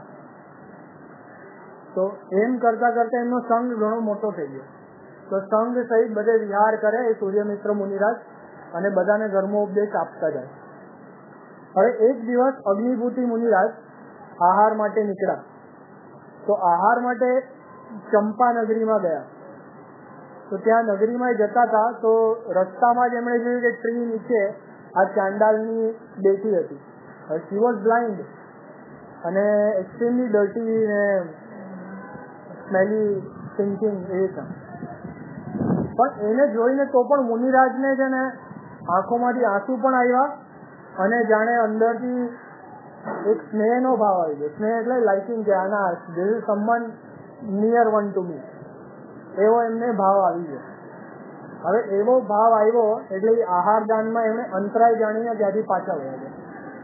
A: તો એમ કરતા કરતા એમનો સંઘ ઘણો મોટો થઈ ગયો. તો સંઘ સહિત બધે વિહાર કરે એ સૂર્યમિત્ર મુનિરાજ અને બધાને ધર્મો ઉપદેશ આપતા જાય. હવે એક દિવસ અગ્નિભૂતિ મુનિરાજ આહાર માટે નીકળ્યા. તો આહાર માટે ચંપા નગરીમાં ગયા. તો ત્યાં નગરીમાં જતા હતા તો રસ્તામાં જ એમણે જોયું કે ટ્રી નીચે આ ચાંડાલની બેઠી હતી. શી વોઝ બ્લાઇન્ડ અને એક્સ્ટ્રીમલી ડર્ટી ને સ્મેલી થિંકિંગ એ રીતના. પણ એને જોઈને તો પણ મુનિરાજને છે ને આંખોમાંથી આંસુ પણ આવ્યા અને જાણે અંદરથી એક સ્નેહનો ભાવ આવી ગયો. સ્નેહ એટલે લાઇકિંગ, કે આના this is someone near one to me, એવો એમને ભાવ આવી ગયો. હવે એવો ભાવ આવ્યો એટલે આહાર દાનમાં એમણે અંતરાય જાણીને ત્યાંથી પાછા વળ્યા ગયા.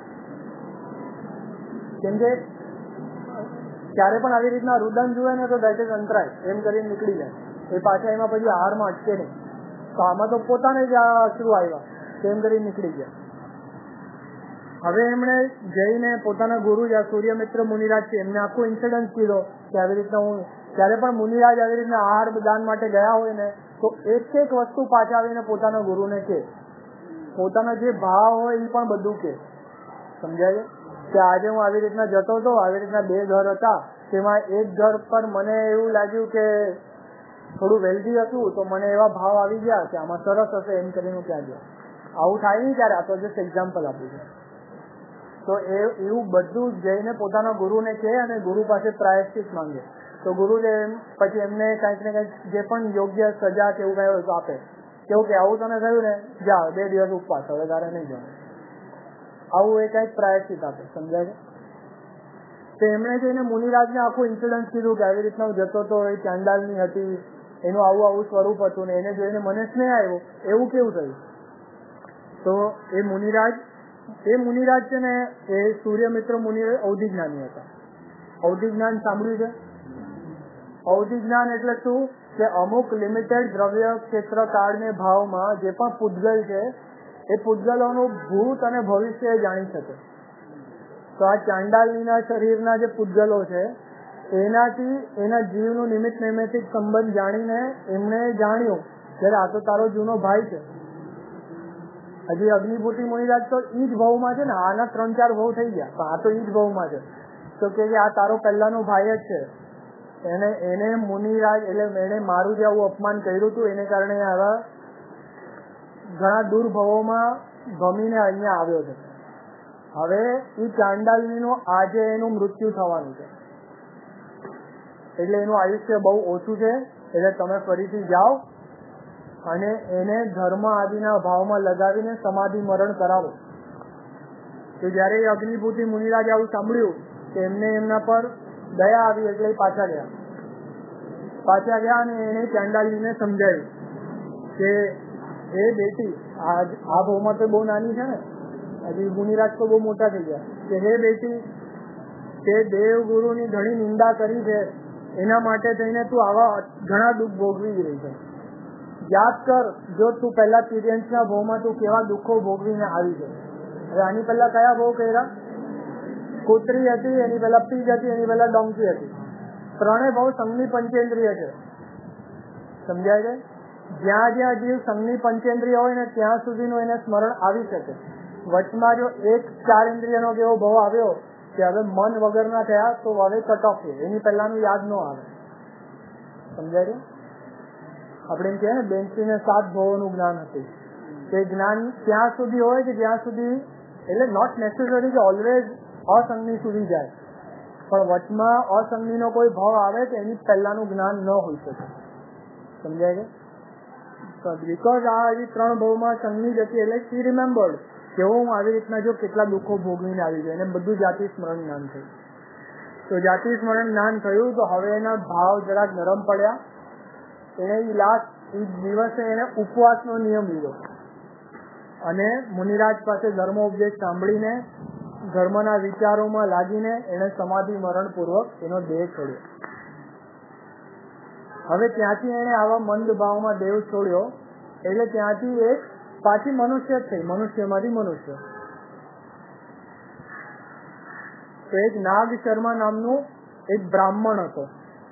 A: કેમ કે ક્યારે પણ આવી રીતના રુદન જુએ ને તો દેટ ઇઝ અંતરાય એમ કરીને નીકળી જાય. એ પાછા એમાં પછી આહારમાં અટકે નહીં. તો આમાં તો પોતાને જ આ અશ્રુ આવ્યા તેમ કરીને નીકળી ગયા. હવે એમણે જઈને પોતાના ગુરુ જ્યાં સૂર્યમિત્ર મુનિરાજ છે એમને આખું ઇન્સિડન્સ કીધો કે આવી રીતના હું ત્યારે પણ મુનિરાજ આવી રીતના આહાર દાન માટે ગયા હોય ને તો એક એક વસ્તુ પાછા આવીને પોતાના ગુરુને કહે. પોતાના જે ભાવ હોય એ પણ બધું કહે. સમજાય કે આજે હું આવી રીતના જતો હતો, આવી રીતના બે ઘર હતા, તેમાં એક ઘર પર મને એવું લાગ્યું કે થોડું વેલ્ધી હતું તો મને એવા ભાવ આવી ગયા કે આમાં સરસ હશે એમ કરીને ત્યાં ગયા. આવું થાય નહીં ત્યારે, આ તો જસ્ટ એક્ઝામ્પલ આપું છું. તો એ એવું બધું જઈને પોતાના ગુરુને કહે અને ગુરુ પાસે પ્રાયશ્ચિત માંગે. તો ગુરુ પછી એમને કંઈક ને કંઈક જે પણ યોગ્ય સજા કે એવું કઈ હોય તો આપે. કેવું કે આવું તને થયું ને, જા બે દિવસ ઉપવાસ, હવે તારે નહીં જવાનું. આવું એ કઈક પ્રાયશ્ચિત આપે. સમજાય છે? તો એમણે જઈને મુનિરાજને આખું ઇન્સિડન્સ કીધું કે આવી રીતના જતો તો એ ચાંડાલની હતી, એનું આવું આવું સ્વરૂપ હતું ને એને જોઈને મને સ્નેહ આવ્યો. એવું કેવું થયું? તો એ મુનિરાજ એ મુનિરાજ છે ને એ સૂર્યમિત્ર મુનિ અવધિ જ્ઞાની હતા. અવધિ જ્ઞાન સાંભળ્યું છે? અવધિ જ્ઞાન એટલે શું કે અમુક લિમિટેડ દ્રવ્ય ક્ષેત્ર કાળ ને ભાવમાં જે પણ પૂતગલ છે એ પૂતગલોનું ભૂત અને ભવિષ્ય જાણી શકે. તો આ ચાંડાલીના શરીરના જે પૂતગલો છે એનાથી એના જીવનું નિમિત્ત નૈમિત્તિક સંબંધ જાણીને એમણે જાણ્યું કે આ તો તારો જૂનો ભાઈ છે. હજી અગ્નિભૂતિ મુનિરાજ તો ઈ જ ભાવમાં છે ને, આના ત્રણ ચાર ભાવ થઈ ગયા પણ આ તો ઈ જ ભાવમાં છે. તો કે આ તારો પહેલાનો ભાઈ જ છે. એને એને મુનિરાજ એટલે એને મારું જે આવું અપમાન કર્યું હતું એને કારણે આવા ઘણા દુર્ભવોમાં ગમીને અહીંયા આવ્યો છે. હવે એ ચાંડાલનીનું આજે એનું મૃત્યુ થવાનું છે એટલે એનું આયુષ્ય બહુ ઓછું છે. એટલે તમે ફરીથી જાઓ અને એને ધર્મ આદિના ભાવમાં લગાવીને સમાધિ મરણ કરાવો. તો જયારે અગ્નિભૂતિ મુનિરાજ આવું સાંભળ્યું કે એમને એમના પર દયા આવી એટલે પાછા ગયા. પાછા ગયા અને એને ચાંડાલીને સમજાવ્યું કે એ બેટી આ આ ભાવમાં તો બહુ નાની છે ને, હજી મુનિરાજ તો બહુ મોટા થઈ ગયા, કે હે બેટી તે દેવ ગુરુની ઘણી નિંદા કરી છે એના માટે થઈને તું આવા ઘણા દુઃખ ભોગવી રહી છે. યાદ કર જો તું પહેલા તિર્યંશના ભાવમાં તું કેવા દુઃખો ભોગવીને આવી છે. હવે આની પહેલા કયા ભાવ કર્યા? કૂતરી હતી, એની પહેલા પીજ હતી, એની પહેલા ડોંકી હતી. ત્રણેય ભાવ સંઘની પંચેન્દ્રિય છે. સમજાય છે? જ્યાં જ્યાં જીવ સંઘની પંચેન્દ્રિય હોય ને ત્યાં સુધીનું એને સ્મરણ આવી શકે. વચમાં જો એક ચાર ઇન્દ્રિયનો કેવો ભાવ આવ્યો કે હવે મન વગરના થયા તો હવે કટ ઓફ છે, એની પહેલાનું યાદ ન આવે. સમજાય છે? આપણે એમ કહીએ ને બેન્ચી ને સાત ભાવોનું જ્ઞાન હતું. તે જ્ઞાન ત્યાં સુધી હોય કે જ્યાં સુધી એટલે નોટ નેસેસરી કે ઓલવેઝ અસંગની સુધી જાય, પણ વચમાં અસંગની કોઈ ભાવ આવે તો એની પહેલાનું જ્ઞાન ન હોઈ શકે. સમજાય છે? બીકોઝ આ હજી ત્રણ ભાવમાં સંગની જતી એટલે શી રિમેમ્બર્ડ કે હું આવી રીતના જો કેટલા દુઃખો ભોગવીને આવી ગયો, એને બધું જાતિ સ્મરણ જ્ઞાન થયું. તો જાતિ સ્મરણ જ્ઞાન થયું તો હવે એના ભાવ જરાક નરમ પડ્યા. એને લાસ્ટ દિવસે એને ઉપવાસનો નિયમ લીધો અને મુનિરાજ પાસે ધર્મોપદેશ સાંભળીને ધર્મના વિચારોમાં લાગીને એને સમાધિ મરણ પૂર્વક એનો દેહ છોડ્યો. હવે ત્યાંથી એને આવા મંદ ભાવમાં દેહ છોડ્યો એટલે ત્યાંથી એક પાછી મનુષ્ય જ થઈ, મનુષ્યમાંથી મનુષ્ય. તો એક નાગ શર્મા નામનું એક બ્રાહ્મણ હતો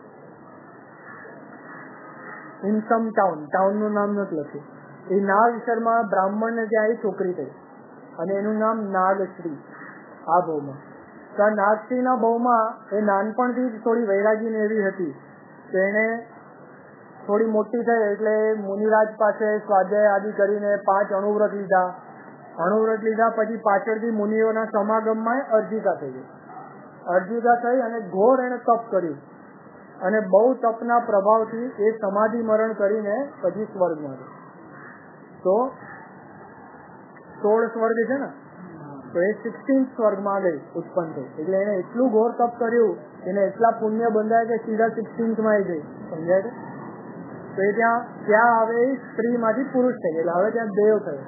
A: ઇન સમ ટાઉન, ટાઉન નું નામ નથી લખ્યું. એ નાગ શર્મા બ્રાહ્મણ ને ત્યાં એ છોકરી થઈ અને એનું નામ નાગશ્રી. આ ભાવમાં તો આ નાગશ્રી ના ભાવમાં એ નાનપણથી જ થોડી વૈરાગી ને એવી હતી. તેને થોડી મોટી થઈ એટલે મુનિરાજ પાસે સ્વાધ્યાય આદિ કરીને પાંચ અણુવ્રત લીધા. અણુવ્રત લીધા પછી પાછળથી મુનિઓના સમાગમમાં અર્જિકા થઈ ગઈ. અર્જિકા થઈ અને ઘોર એને તપ કર્યું અને બહુ તપના પ્રભાવથી એ સમાધિ મરણ કરીને પછી સ્વર્ગમાં ગઈ. તો સોળ સ્વર્ગ છે ને, તો એ સિક્સટીન સ્વર્ગમાં ગઈ, ઉત્પન્ન થઈ. એટલે એને એટલું ઘોર તપ કર્યું, એને એટલા પુણ્ય બંધાય કે સીધા સિક્સટીન્થ માં ગઈ. સમજાય છે? તો એ ત્યાં ત્યાં હવે સ્ત્રી માંથી પુરુષ થઈ ગયેલા, હવે ત્યાં દેવ થયો.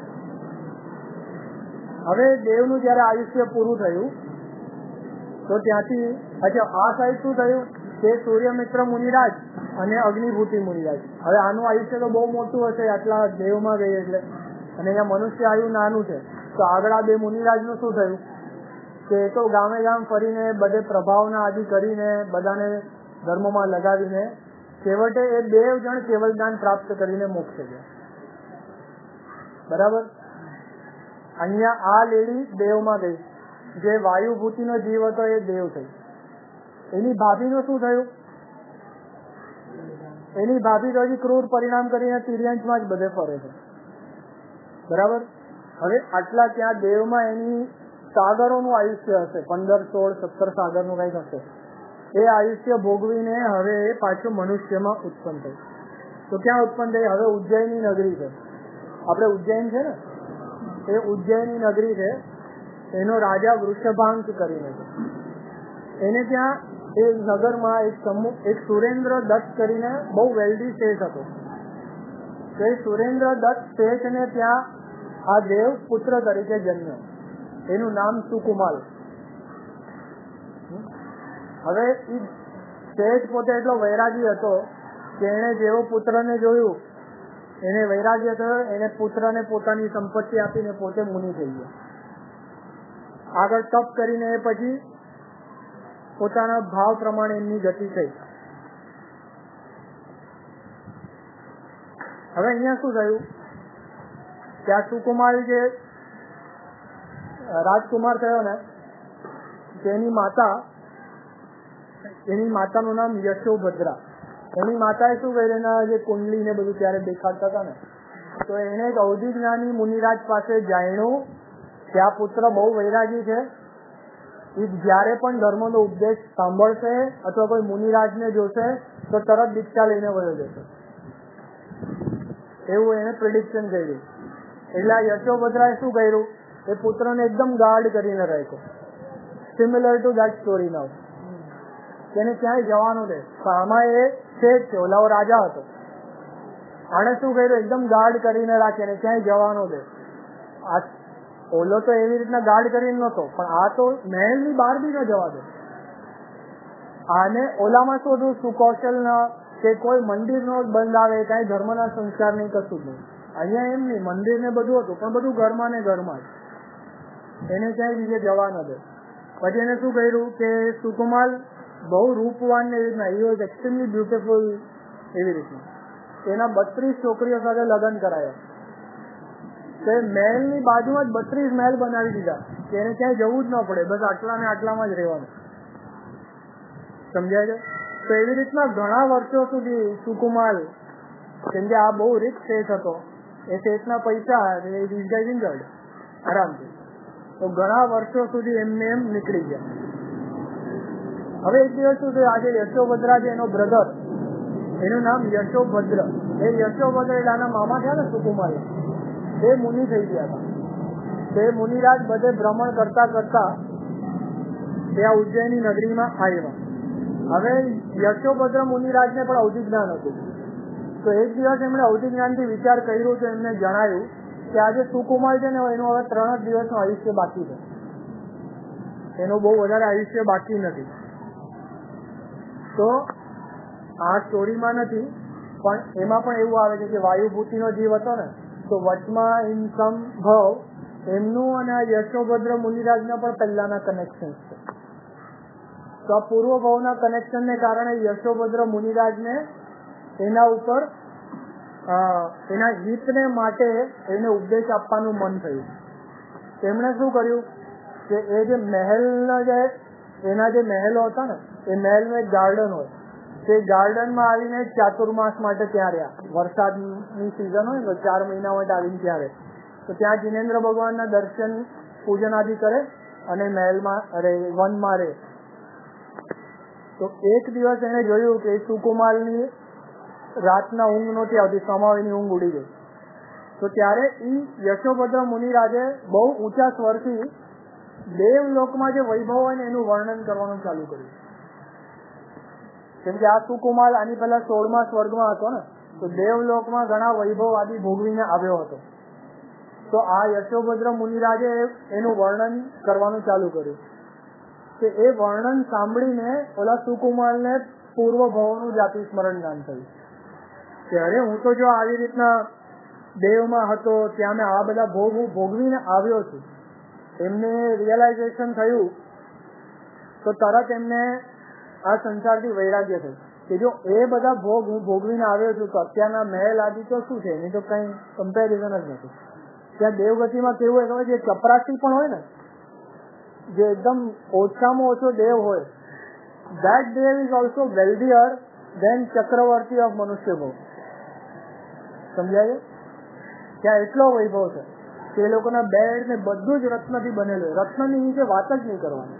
A: હવે દેવનું જયારે આયુષ્ય પૂરું થયું તો ત્યાંથી અચ્છા આ સાઈડ શું થયું કે સૂર્યમિત્ર મુનિરાજ અને અગ્નિભૂતિ મુનિરાજ. હવે આનું આયુષ્ય તો બહુ મોટું હશે આટલા દેવમાં ગઈ એટલે, અને અહીંયા મનુષ્ય આયુ નાનું છે. તો આગળ આ બે મુનિરાજ નું શું થયું કે એ તો ગામે ગામ ફરીને બધે પ્રભાવના આદિ કરીને બધાને ધર્મમાં લગાવીને છેવટે એ બે જણ કેવલ જ્ઞાન પ્રાપ્ત કરીને મોક્ષ ગયા. બરાબર? અહીંયા આ લેડી દેવમાં ગઈ, જે વાયુભૂતિનો જીવ હતો એ દેવ થઈ. એની ભાભીનું શું થયું? એની ભાભી તો હજી ક્રૂર પરિણામ કરીને તિર્યંશમાં જ બધે ફરે છે. બરાબર? હવે આટલા ત્યાં દેવમાં એની સાગરોનું આયુષ્ય હશે, પંદર સોળ સત્તર સાગરનું કંઈક હશે. એ આયુષ્ય ભોગવીને હવે એ પાછું મનુષ્યમાં ઉત્પન્ન થઈ. તો ક્યાં ઉત્પન્ન થઈ? હવે ઉજ્જૈનની નગરી છે. આપણે ઉજ્જૈન છે ને, એ ઉજ્જૈનની નગરી છે. એનો રાજા વૃષભાંક કરીને છે. એને ત્યાં એ નગરમાં એક સમૂહ એક સુરેન્દ્ર દત્ત કરીને બહુ વેલ્ધી શેઠ હતો. તો એ સુરેન્દ્ર દત્ત શેઠને ત્યાં આ દેવ પુત્ર તરીકે જન્મ્યો. એનું નામ સુકુમાલ. હવે એ શેઠ પોતે એટલો વૈરાગી હતો કે એને જેવો પુત્રને જોયું એને વૈરાગ્ય થયો. એને પુત્રને પોતાની સંપત્તિ આપીને પોતે મુનિ થઈ ગયો. આગળ તપ કરીને એ પછી પોતાના ભાવ પ્રમાણે એમની ગતિ થઈ. હવે અહીંયા શું થયું કે આ સુકુમાર જે રાજકુમાર થયો ને તેની માતા એની માતાનું નામ યશોભદ્રા. એની માતાએ શું કર્યું, એના જે કુંડલી ને બધું ત્યારે દેખાડતા હતા ને, તો એને એક અવધિ જ્ઞાની મુનિરાજ પાસે જાણ્યું કે આ પુત્ર બહુ વૈરાગી છે, એ જયારે પણ ધર્મનો ઉપદેશ સાંભળશે અથવા કોઈ મુનિરાજને જોશે તો તરત દીક્ષા લઈને વયો જશે. એવું એને પ્રિડિક્શન કર્યું. એટલે યશોભદ્રાએ શું કર્યું, એ પુત્રને એકદમ ગાર્ડ કરીને રાખ્યો. Similar to that story now. તેને ક્યાંય જવાનું દે. આમાં એ શેઠ છે, ઓલાઓ રાજા હતો. આને શું કર્યું, એકદમ ગાર્ડ કરીને રાખે ને ક્યાંય જવાનું દે. આ ઓલો તો એવી રીતના ગાર્ડ કરીને નતો, પણ આ તો મહેલ ની બહાર બી ન જવા દે. આને ઓલામાં શું હતું, સુકૌશલ ના કે કોઈ મંદિર નો બંધ આવે, કઈ ધર્મના સંસ્કાર નહીં, કશું જ નહીં. અહીંયા એમ નહીં, મંદિર ને બધું હતું પણ બધું ઘરમાં ને ઘરમાં જ. એને ક્યાંય બીજે જવા ન દે. પછી એને શું કર્યું કે સુકુમાલ બહુ રૂપવાન ને એવી રીતના, હી વોઝ એક્સ્ટ્રીમલી બ્યુટીફુલ એવી રીતના એના બત્રીસ છોકરીઓ સાથે લગ્ન કરાયા. તે મહેલ ની બાજુમાં જ બત્રીસ મહેલ બનાવી દીધા કે એને ક્યાંય જવું જ ન પડે, બસ આટલા ને આટલામાં જ રહેવાનું. સમજાય છે? તો એવી રીતના ઘણા વર્ષો સુધી સુકુમાલ, કેમ કે આ બહુ રીચ શેઠ હતો, એ શેઠના પૈસા આરામથી, તો ઘણા વર્ષો સુધી એમને એમ નીકળી ગયા. હવે એક દિવસ શું થયું, આજે યશોભદ્રા છે એનો બ્રધર, એનું નામ યશોભદ્ર, એ યશોભદ્ર એટલે આના મામા થયા ને સુકુમાર, એ મુનિ થઈ ગયા હતા. તે મુનિરાજ બધે ભ્રમણ કરતા કરતા ત્યાં ઉજ્જૈની નગરીમાં આવ્યા. હવે યશોભદ્ર મુનિરાજને પણ અવધિ જ્ઞાન હતું. તો એક દિવસ એમણે અવધિ જ્ઞાનથી વિચાર કર્યો તો એમને જણાયું કે આજે સુકુમાર છે ને એનું હવે ત્રણ જ દિવસનું આયુષ્ય બાકી છે, એનું બહુ વધારે આયુષ્ય બાકી નથી. તો આ સ્ટોરીમાં નથી પણ એમાં પણ એવું આવે છે કે વાયુભૂતિનો જીવ હતો ને, તો વચમાં ઇન સમ ભાવ એમનું અને આ યશોભદ્ર મુનિરાજના પણ પહેલાના કનેક્શન છે. તો આ પૂર્વ ભાવના કનેક્શનને કારણે યશોભદ્ર મુનિરાજને એના ઉપર એના હિતને માટે એને ઉપદેશ આપવાનું મન થયું. તેમણે શું કર્યું કે એ જે મહેલના જે એના જે મહેલો હતા ને, એ મહેલનું એક ગાર્ડન હોય, તે ગાર્ડનમાં આવીને ચાતુર્માસ માટે ત્યાં રહ્યા. વરસાદની સિઝન હોય તો ચાર મહિના માટે આવીને ત્યાં રહે. તો ત્યાં જિનેન્દ્ર ભગવાનના દર્શન પૂજન આદિ કરે અને મહેલમાં અરે વનમાં રહે. તો એક દિવસ એને જોયું કે સુકુમાલની રાતના ઊંઘ નહોતી આવતી, સમાવીની ઊંઘ ઉડી ગઈ. તો ત્યારે ઈ યશોભદ્ર મુનિરાજે બહુ ઊંચા સ્વરથી દેવલોકમાં જે વૈભવ હોય ને એનું વર્ણન કરવાનું ચાલુ કર્યું. કેમ કે આ સુકુમાલ આની પહેલા સોળમા સ્વર્ગમાં હતો ને, તો દેવલોકમાં ઘણા વૈભવ આદિ ભોગવીને આવ્યો હતો. તો આ યશોભદ્ર મુનિરાજે એનું વર્ણન કરવાનું ચાલુ કર્યું. કે એ વર્ણન સાંભળીને ઓલા સુકુમાલને પૂર્વ ભાવનું જાતિ સ્મરણ જ્ઞાન થયું કે અરે હું તો જો આવી રીતના દેવમાં હતો, ત્યાં મેં આ બધા ભોગ હું ભોગવીને આવ્યો છું. એમને રિયલાઇઝેશન થયું તો તરત એમને આ સંસારથી વૈરાગ્ય થયું કે જો એ બધા ભોગ હું ભોગવીને આવ્યો છું તો અત્યારના મહેલ આદિ તો શું છે, એની તો કઈ કમ્પેરિઝન જ નથી. ત્યાં દેવગતિમાં કેવું હોય ખબર છે, ચપરાસી પણ હોય ને, જે એકદમ ઓછામાં ઓછો દેવ હોય, that દેવ is also wealthier than ચક્રવર્તી ઓફ મનુષ્ય ભોગ. સમજાય? ત્યાં એટલો વૈભવ છે કે એ લોકોના બેડ ને બધું જ રત્નથી બનેલું. રત્નની નીચે વાત જ નહીં કરવાની.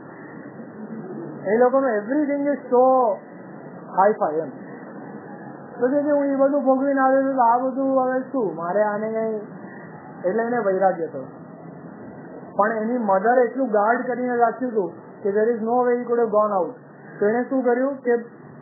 A: એ લોકોનું everything is so hi fi એમ. તો જે હું એ બધું ભોગવીને આવ્યો છું, આ બધું હવે શું મારે આને કઈ, એટલે એને વૈરાગ્ય થયો. પણ એની મધર એટલું ગાર્ડ કરીને રાખ્યું હતું કે there is no way he could have gone out. તો એને શું કર્યું કે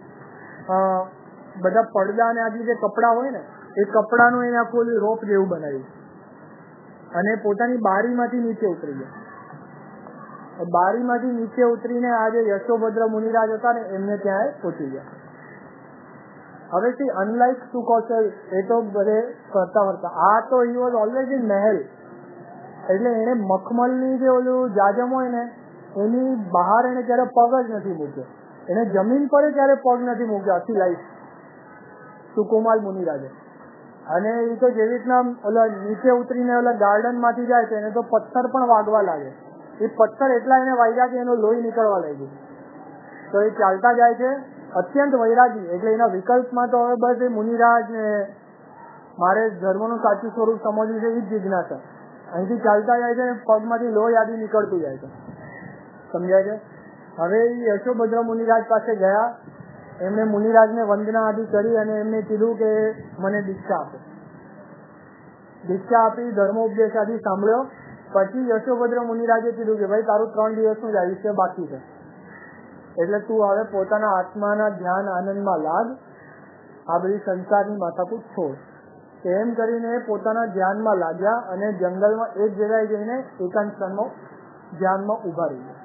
A: બધા પડદા અને આદિ જે કપડા હોય ને એ કપડાનું એને આખું રોપ જેવું બનાવ્યું અને પોતાની બારીમાંથી નીચે ઉતરી ગયા. બારીમાંથી નીચે ઉતરીને આ જે યશોભદ્ર મુનિરાજ હતા ને એમને ત્યાં પહોંચી ગયા. હવે સી અનલાઇક સુકોસલ એ તો બધે કરતા ફરતા, આ તો હી વોઝ ઓલવેઝ ઇન મહેલ. એટલે એને મખમલની જે ઓલું જાજમ હોય ને એની બહાર એને ક્યારે પગ જ નથી મૂક્યો, એને જમીન પર ક્યારે પગ નથી મૂક્યો આખી લાઈફ સુકુમાલ મુનિરાજે. અને એ તો જેવી રીતના ઓલા નીચે ઉતરીને ઓલા ગાર્ડન માંથી જાય છે એને તો પથ્થર પણ વાગવા લાગે. એ પથ્થર એટલા એને વાગ્યા કે એનું લોહી નીકળવા લાગ્યું. તો એ ચાલતા જાય છે અત્યંત વૈરાગી. એટલે એના વિકલ્પમાં તો હવે બસ એ મુનિરાજ ને મારે ધર્મનું સાચું સ્વરૂપ સમજવું છે એ જ જિજ્ઞાસા. અહીંથી ચાલતા જાય છે પગમાંથી લોહી આદિ નીકળતું જાય છે. સમજાય છે? હવે યશોભદ્ર મુનિરાજ પાસે ગયા, એમને મુનિરાજને વંદના આદિ કરી અને એમને કીધું કે મને દીક્ષા આપો. દીક્ષા આપી ધર્મોપદેશ આદિ સાંભળ્યો. પછી યશોભદ્ર મુનિરાજે કીધું કે ભાઈ તારું ત્રણ દિવસનું જ આયુષ્ય બાકી છે, એટલે તું હવે પોતાના આત્માના ધ્યાન આનંદમાં લાગ, આ બધી સંસારની માથાકૂટ છોડ. એમ કરીને પોતાના ધ્યાનમાં લાગ્યા અને જંગલમાં એક જગ્યાએ જઈને એકાંત ક્ષણમાં ધ્યાનમાં ઉભા રહી ગયા.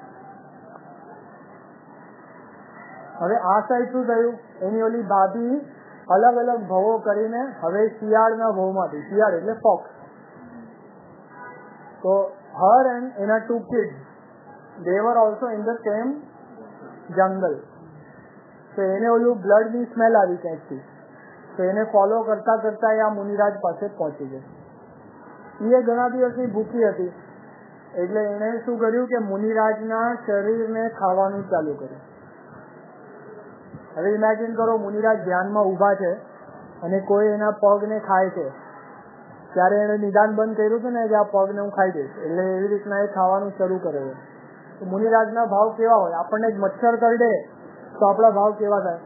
A: હવે આ સાઈડ શું થયું, એની ઓલી ભાભી અલગ અલગ ભવો કરીને હવે શિયાળના ભવમાંથી, શિયાળ એટલે ફોક્સ, તો હર એન્ડ એના two kids they were also in the same jungle. તો એને ઓલું બ્લડની સ્મેલ આવી ક્યાંકથી, તો એને ફોલો કરતા કરતા એ આ મુનિરાજ પાસે પહોંચી ગઈ. એ ઘણા દિવસની ભૂખી હતી એટલે એને શું કર્યું કે મુનિરાજના શરીરને ખાવાનું ચાલુ કર્યું. હવે ઇમેજિન કરો મુનિરાજ ધ્યાનમાં ઊભા છે અને કોઈ એના પગને ખાય છે, ત્યારે એને નિદાન બંધ કર્યું હતું ને કે આ પગને હું ખાઈ દઈશ, એટલે એવી રીતના એ ખાવાનું શરૂ કરે છે. તો મુનિરાજના ભાવ કેવા હોય, આપણને એક મચ્છર કરડે તો આપણા ભાવ કેવા થાય,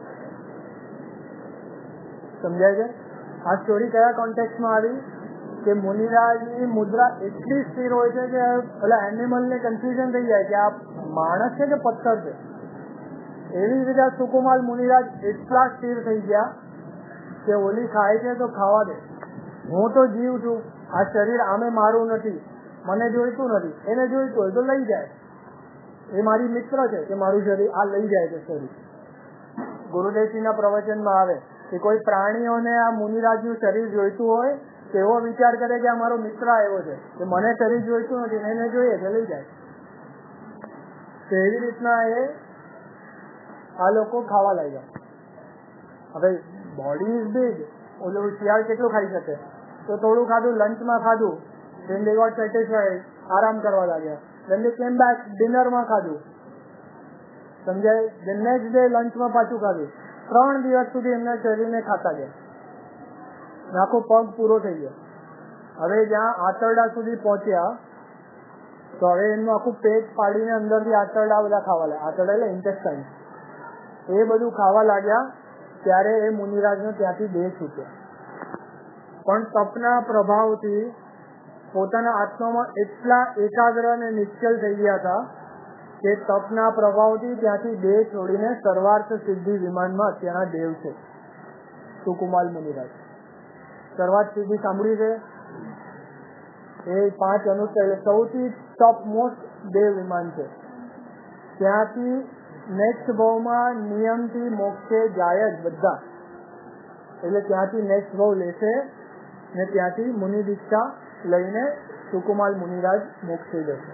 A: સમજાય છે? આ સ્ટોરી કયા કોન્ટેક્સ્ટમાં આવી કે મુનિરાજની મુદ્રા એટલી સ્થિર હોય છે કે ઓલા એનિમલને કન્ફ્યુઝન થઈ જાય કે આ માણસ છે કે પથ્થર છે. એવી જ રીતે સુકુમાલ મુનિરાજ એટલા સ્થિર થઈ ગયા કે ઓલી ખાય છે તો ખાવા દે, હું તો જીવ છું, આ શરીર આમે મારું નથી, મને જોઈતું નથી, એને જોઈતું હોય તો લઈ જાય, એ મારી મિત્ર છે કે મારું શરીર આ લઈ જાય છે શરીર. ગુરુદેવજીના પ્રવચનમાં આવે કે કોઈ પ્રાણીઓને આ મુનિરાજનું શરીર જોઈતું હોય તો એવો વિચાર કરે કે આ મારો મિત્ર આવ્યો છે કે મને શરીર જોઈતું નથી, એને જોઈએ તો લઈ જાય. તો એવી રીતના એ આ લોકો ખાવા લાગ્યા. હવે બોડી ઇઝ બિગ, ઓલું શિયાળ કેટલું ખાઈ શકે, તો થોડું ખાધું, લંચમાં ખાધું, then they got satisfied, આરામ કરવા લાગ્યા. then they came back, ડિનરમાં ખાધું, સમજાય? then next day લંચમાં પાછું ખાધું. ત્રણ દિવસ સુધી એમના શરીરને ખાતા ગયા, આખો પગ પૂરો થઈ ગયો. હવે જ્યાં આંતરડા સુધી પહોંચ્યા તો હવે એમનું આખું પેટ ફાડીને અંદરથી આંતરડા બધા ખાવા લાગ્યા, આંતરડા એટલે ઇન્ટેસ્ટાઇન, એ બધું ખાવા લાગ્યા. ત્યારે એ મુનિરાજનો ત્યાંથી દેહ છૂટ્યો. પણ તપના પ્રભાવથી પોતાના આત્મામાં એટલા એકાગ્ર અને નિશ્ચલ થઈ ગયા હતા કે તપના પ્રભાવથી ત્યાંથી દેહ છોડીને સર્વાર્થ સિદ્ધિ વિમાનમાં અત્યારના દેવ છે સુકુમાલ મુનિરાજ. સર્વાર્થ સિદ્ધિ સાંભળ્યું છે? એ પાંચ અનુષ્ઠાન સૌથી ટોપ મોસ્ટ દેવ વિમાન છે. ત્યાંથી નેક્સ્ટ ભાવમાં નિયમથી મોક્ષે જાય જ બધા, એટલે ત્યાંથી નેક્સ્ટ ભાવ લેશે ને ત્યાંથી મુનિ દીક્ષા લઈને સુકુમાલ મુનિરાજ મોક્ષે જશે.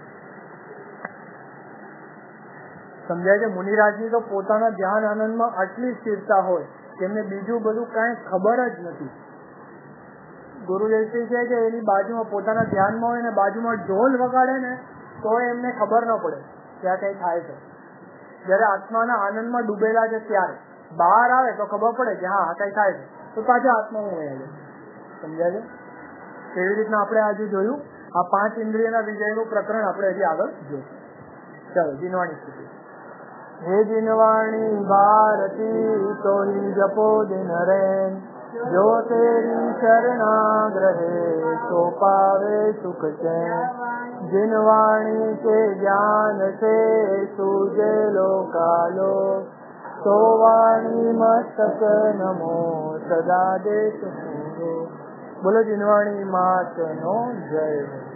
A: સમજાય છે? મુનિરાજની તો પોતાના ધ્યાન આનંદમાં આટલી સ્થિરતા હોય કે એમને બીજું બધું કાંઈ ખબર જ નથી. ગુરુદેવજી છે કે એની બાજુમાં પોતાના ધ્યાનમાં હોય ને બાજુમાં ઢોલ વગાડે ને તો એમને ખબર ન પડે કે આ કંઈ થાય છે. જયારે આત્માના આનંદમાં ડૂબેલા છે ત્યારે બહાર આવે તો ખબર પડે કે હા કઈ થાય છે, તો પાછા આત્મામાં વહી જાય. સમજાય છે? એવી રીતના આપણે આજે જોયું આ પાંચ ઇન્દ્રિયના વિજયનું પ્રકરણ આપણે હજી આગળ જોઈશું. ચાલો જીનવાણી સ્થિતિ. હે જીનવાણી ભારતી તોહી જપો દિન રેન, જો તેરી શરણાગ્રહે તો પાવે સુખ ચેન. जिनवाणी के ज्ञान से सूझे लोकालो तो वाणी मस्तक नमो सदा देश बोलो जिनवाणी मात नो जय।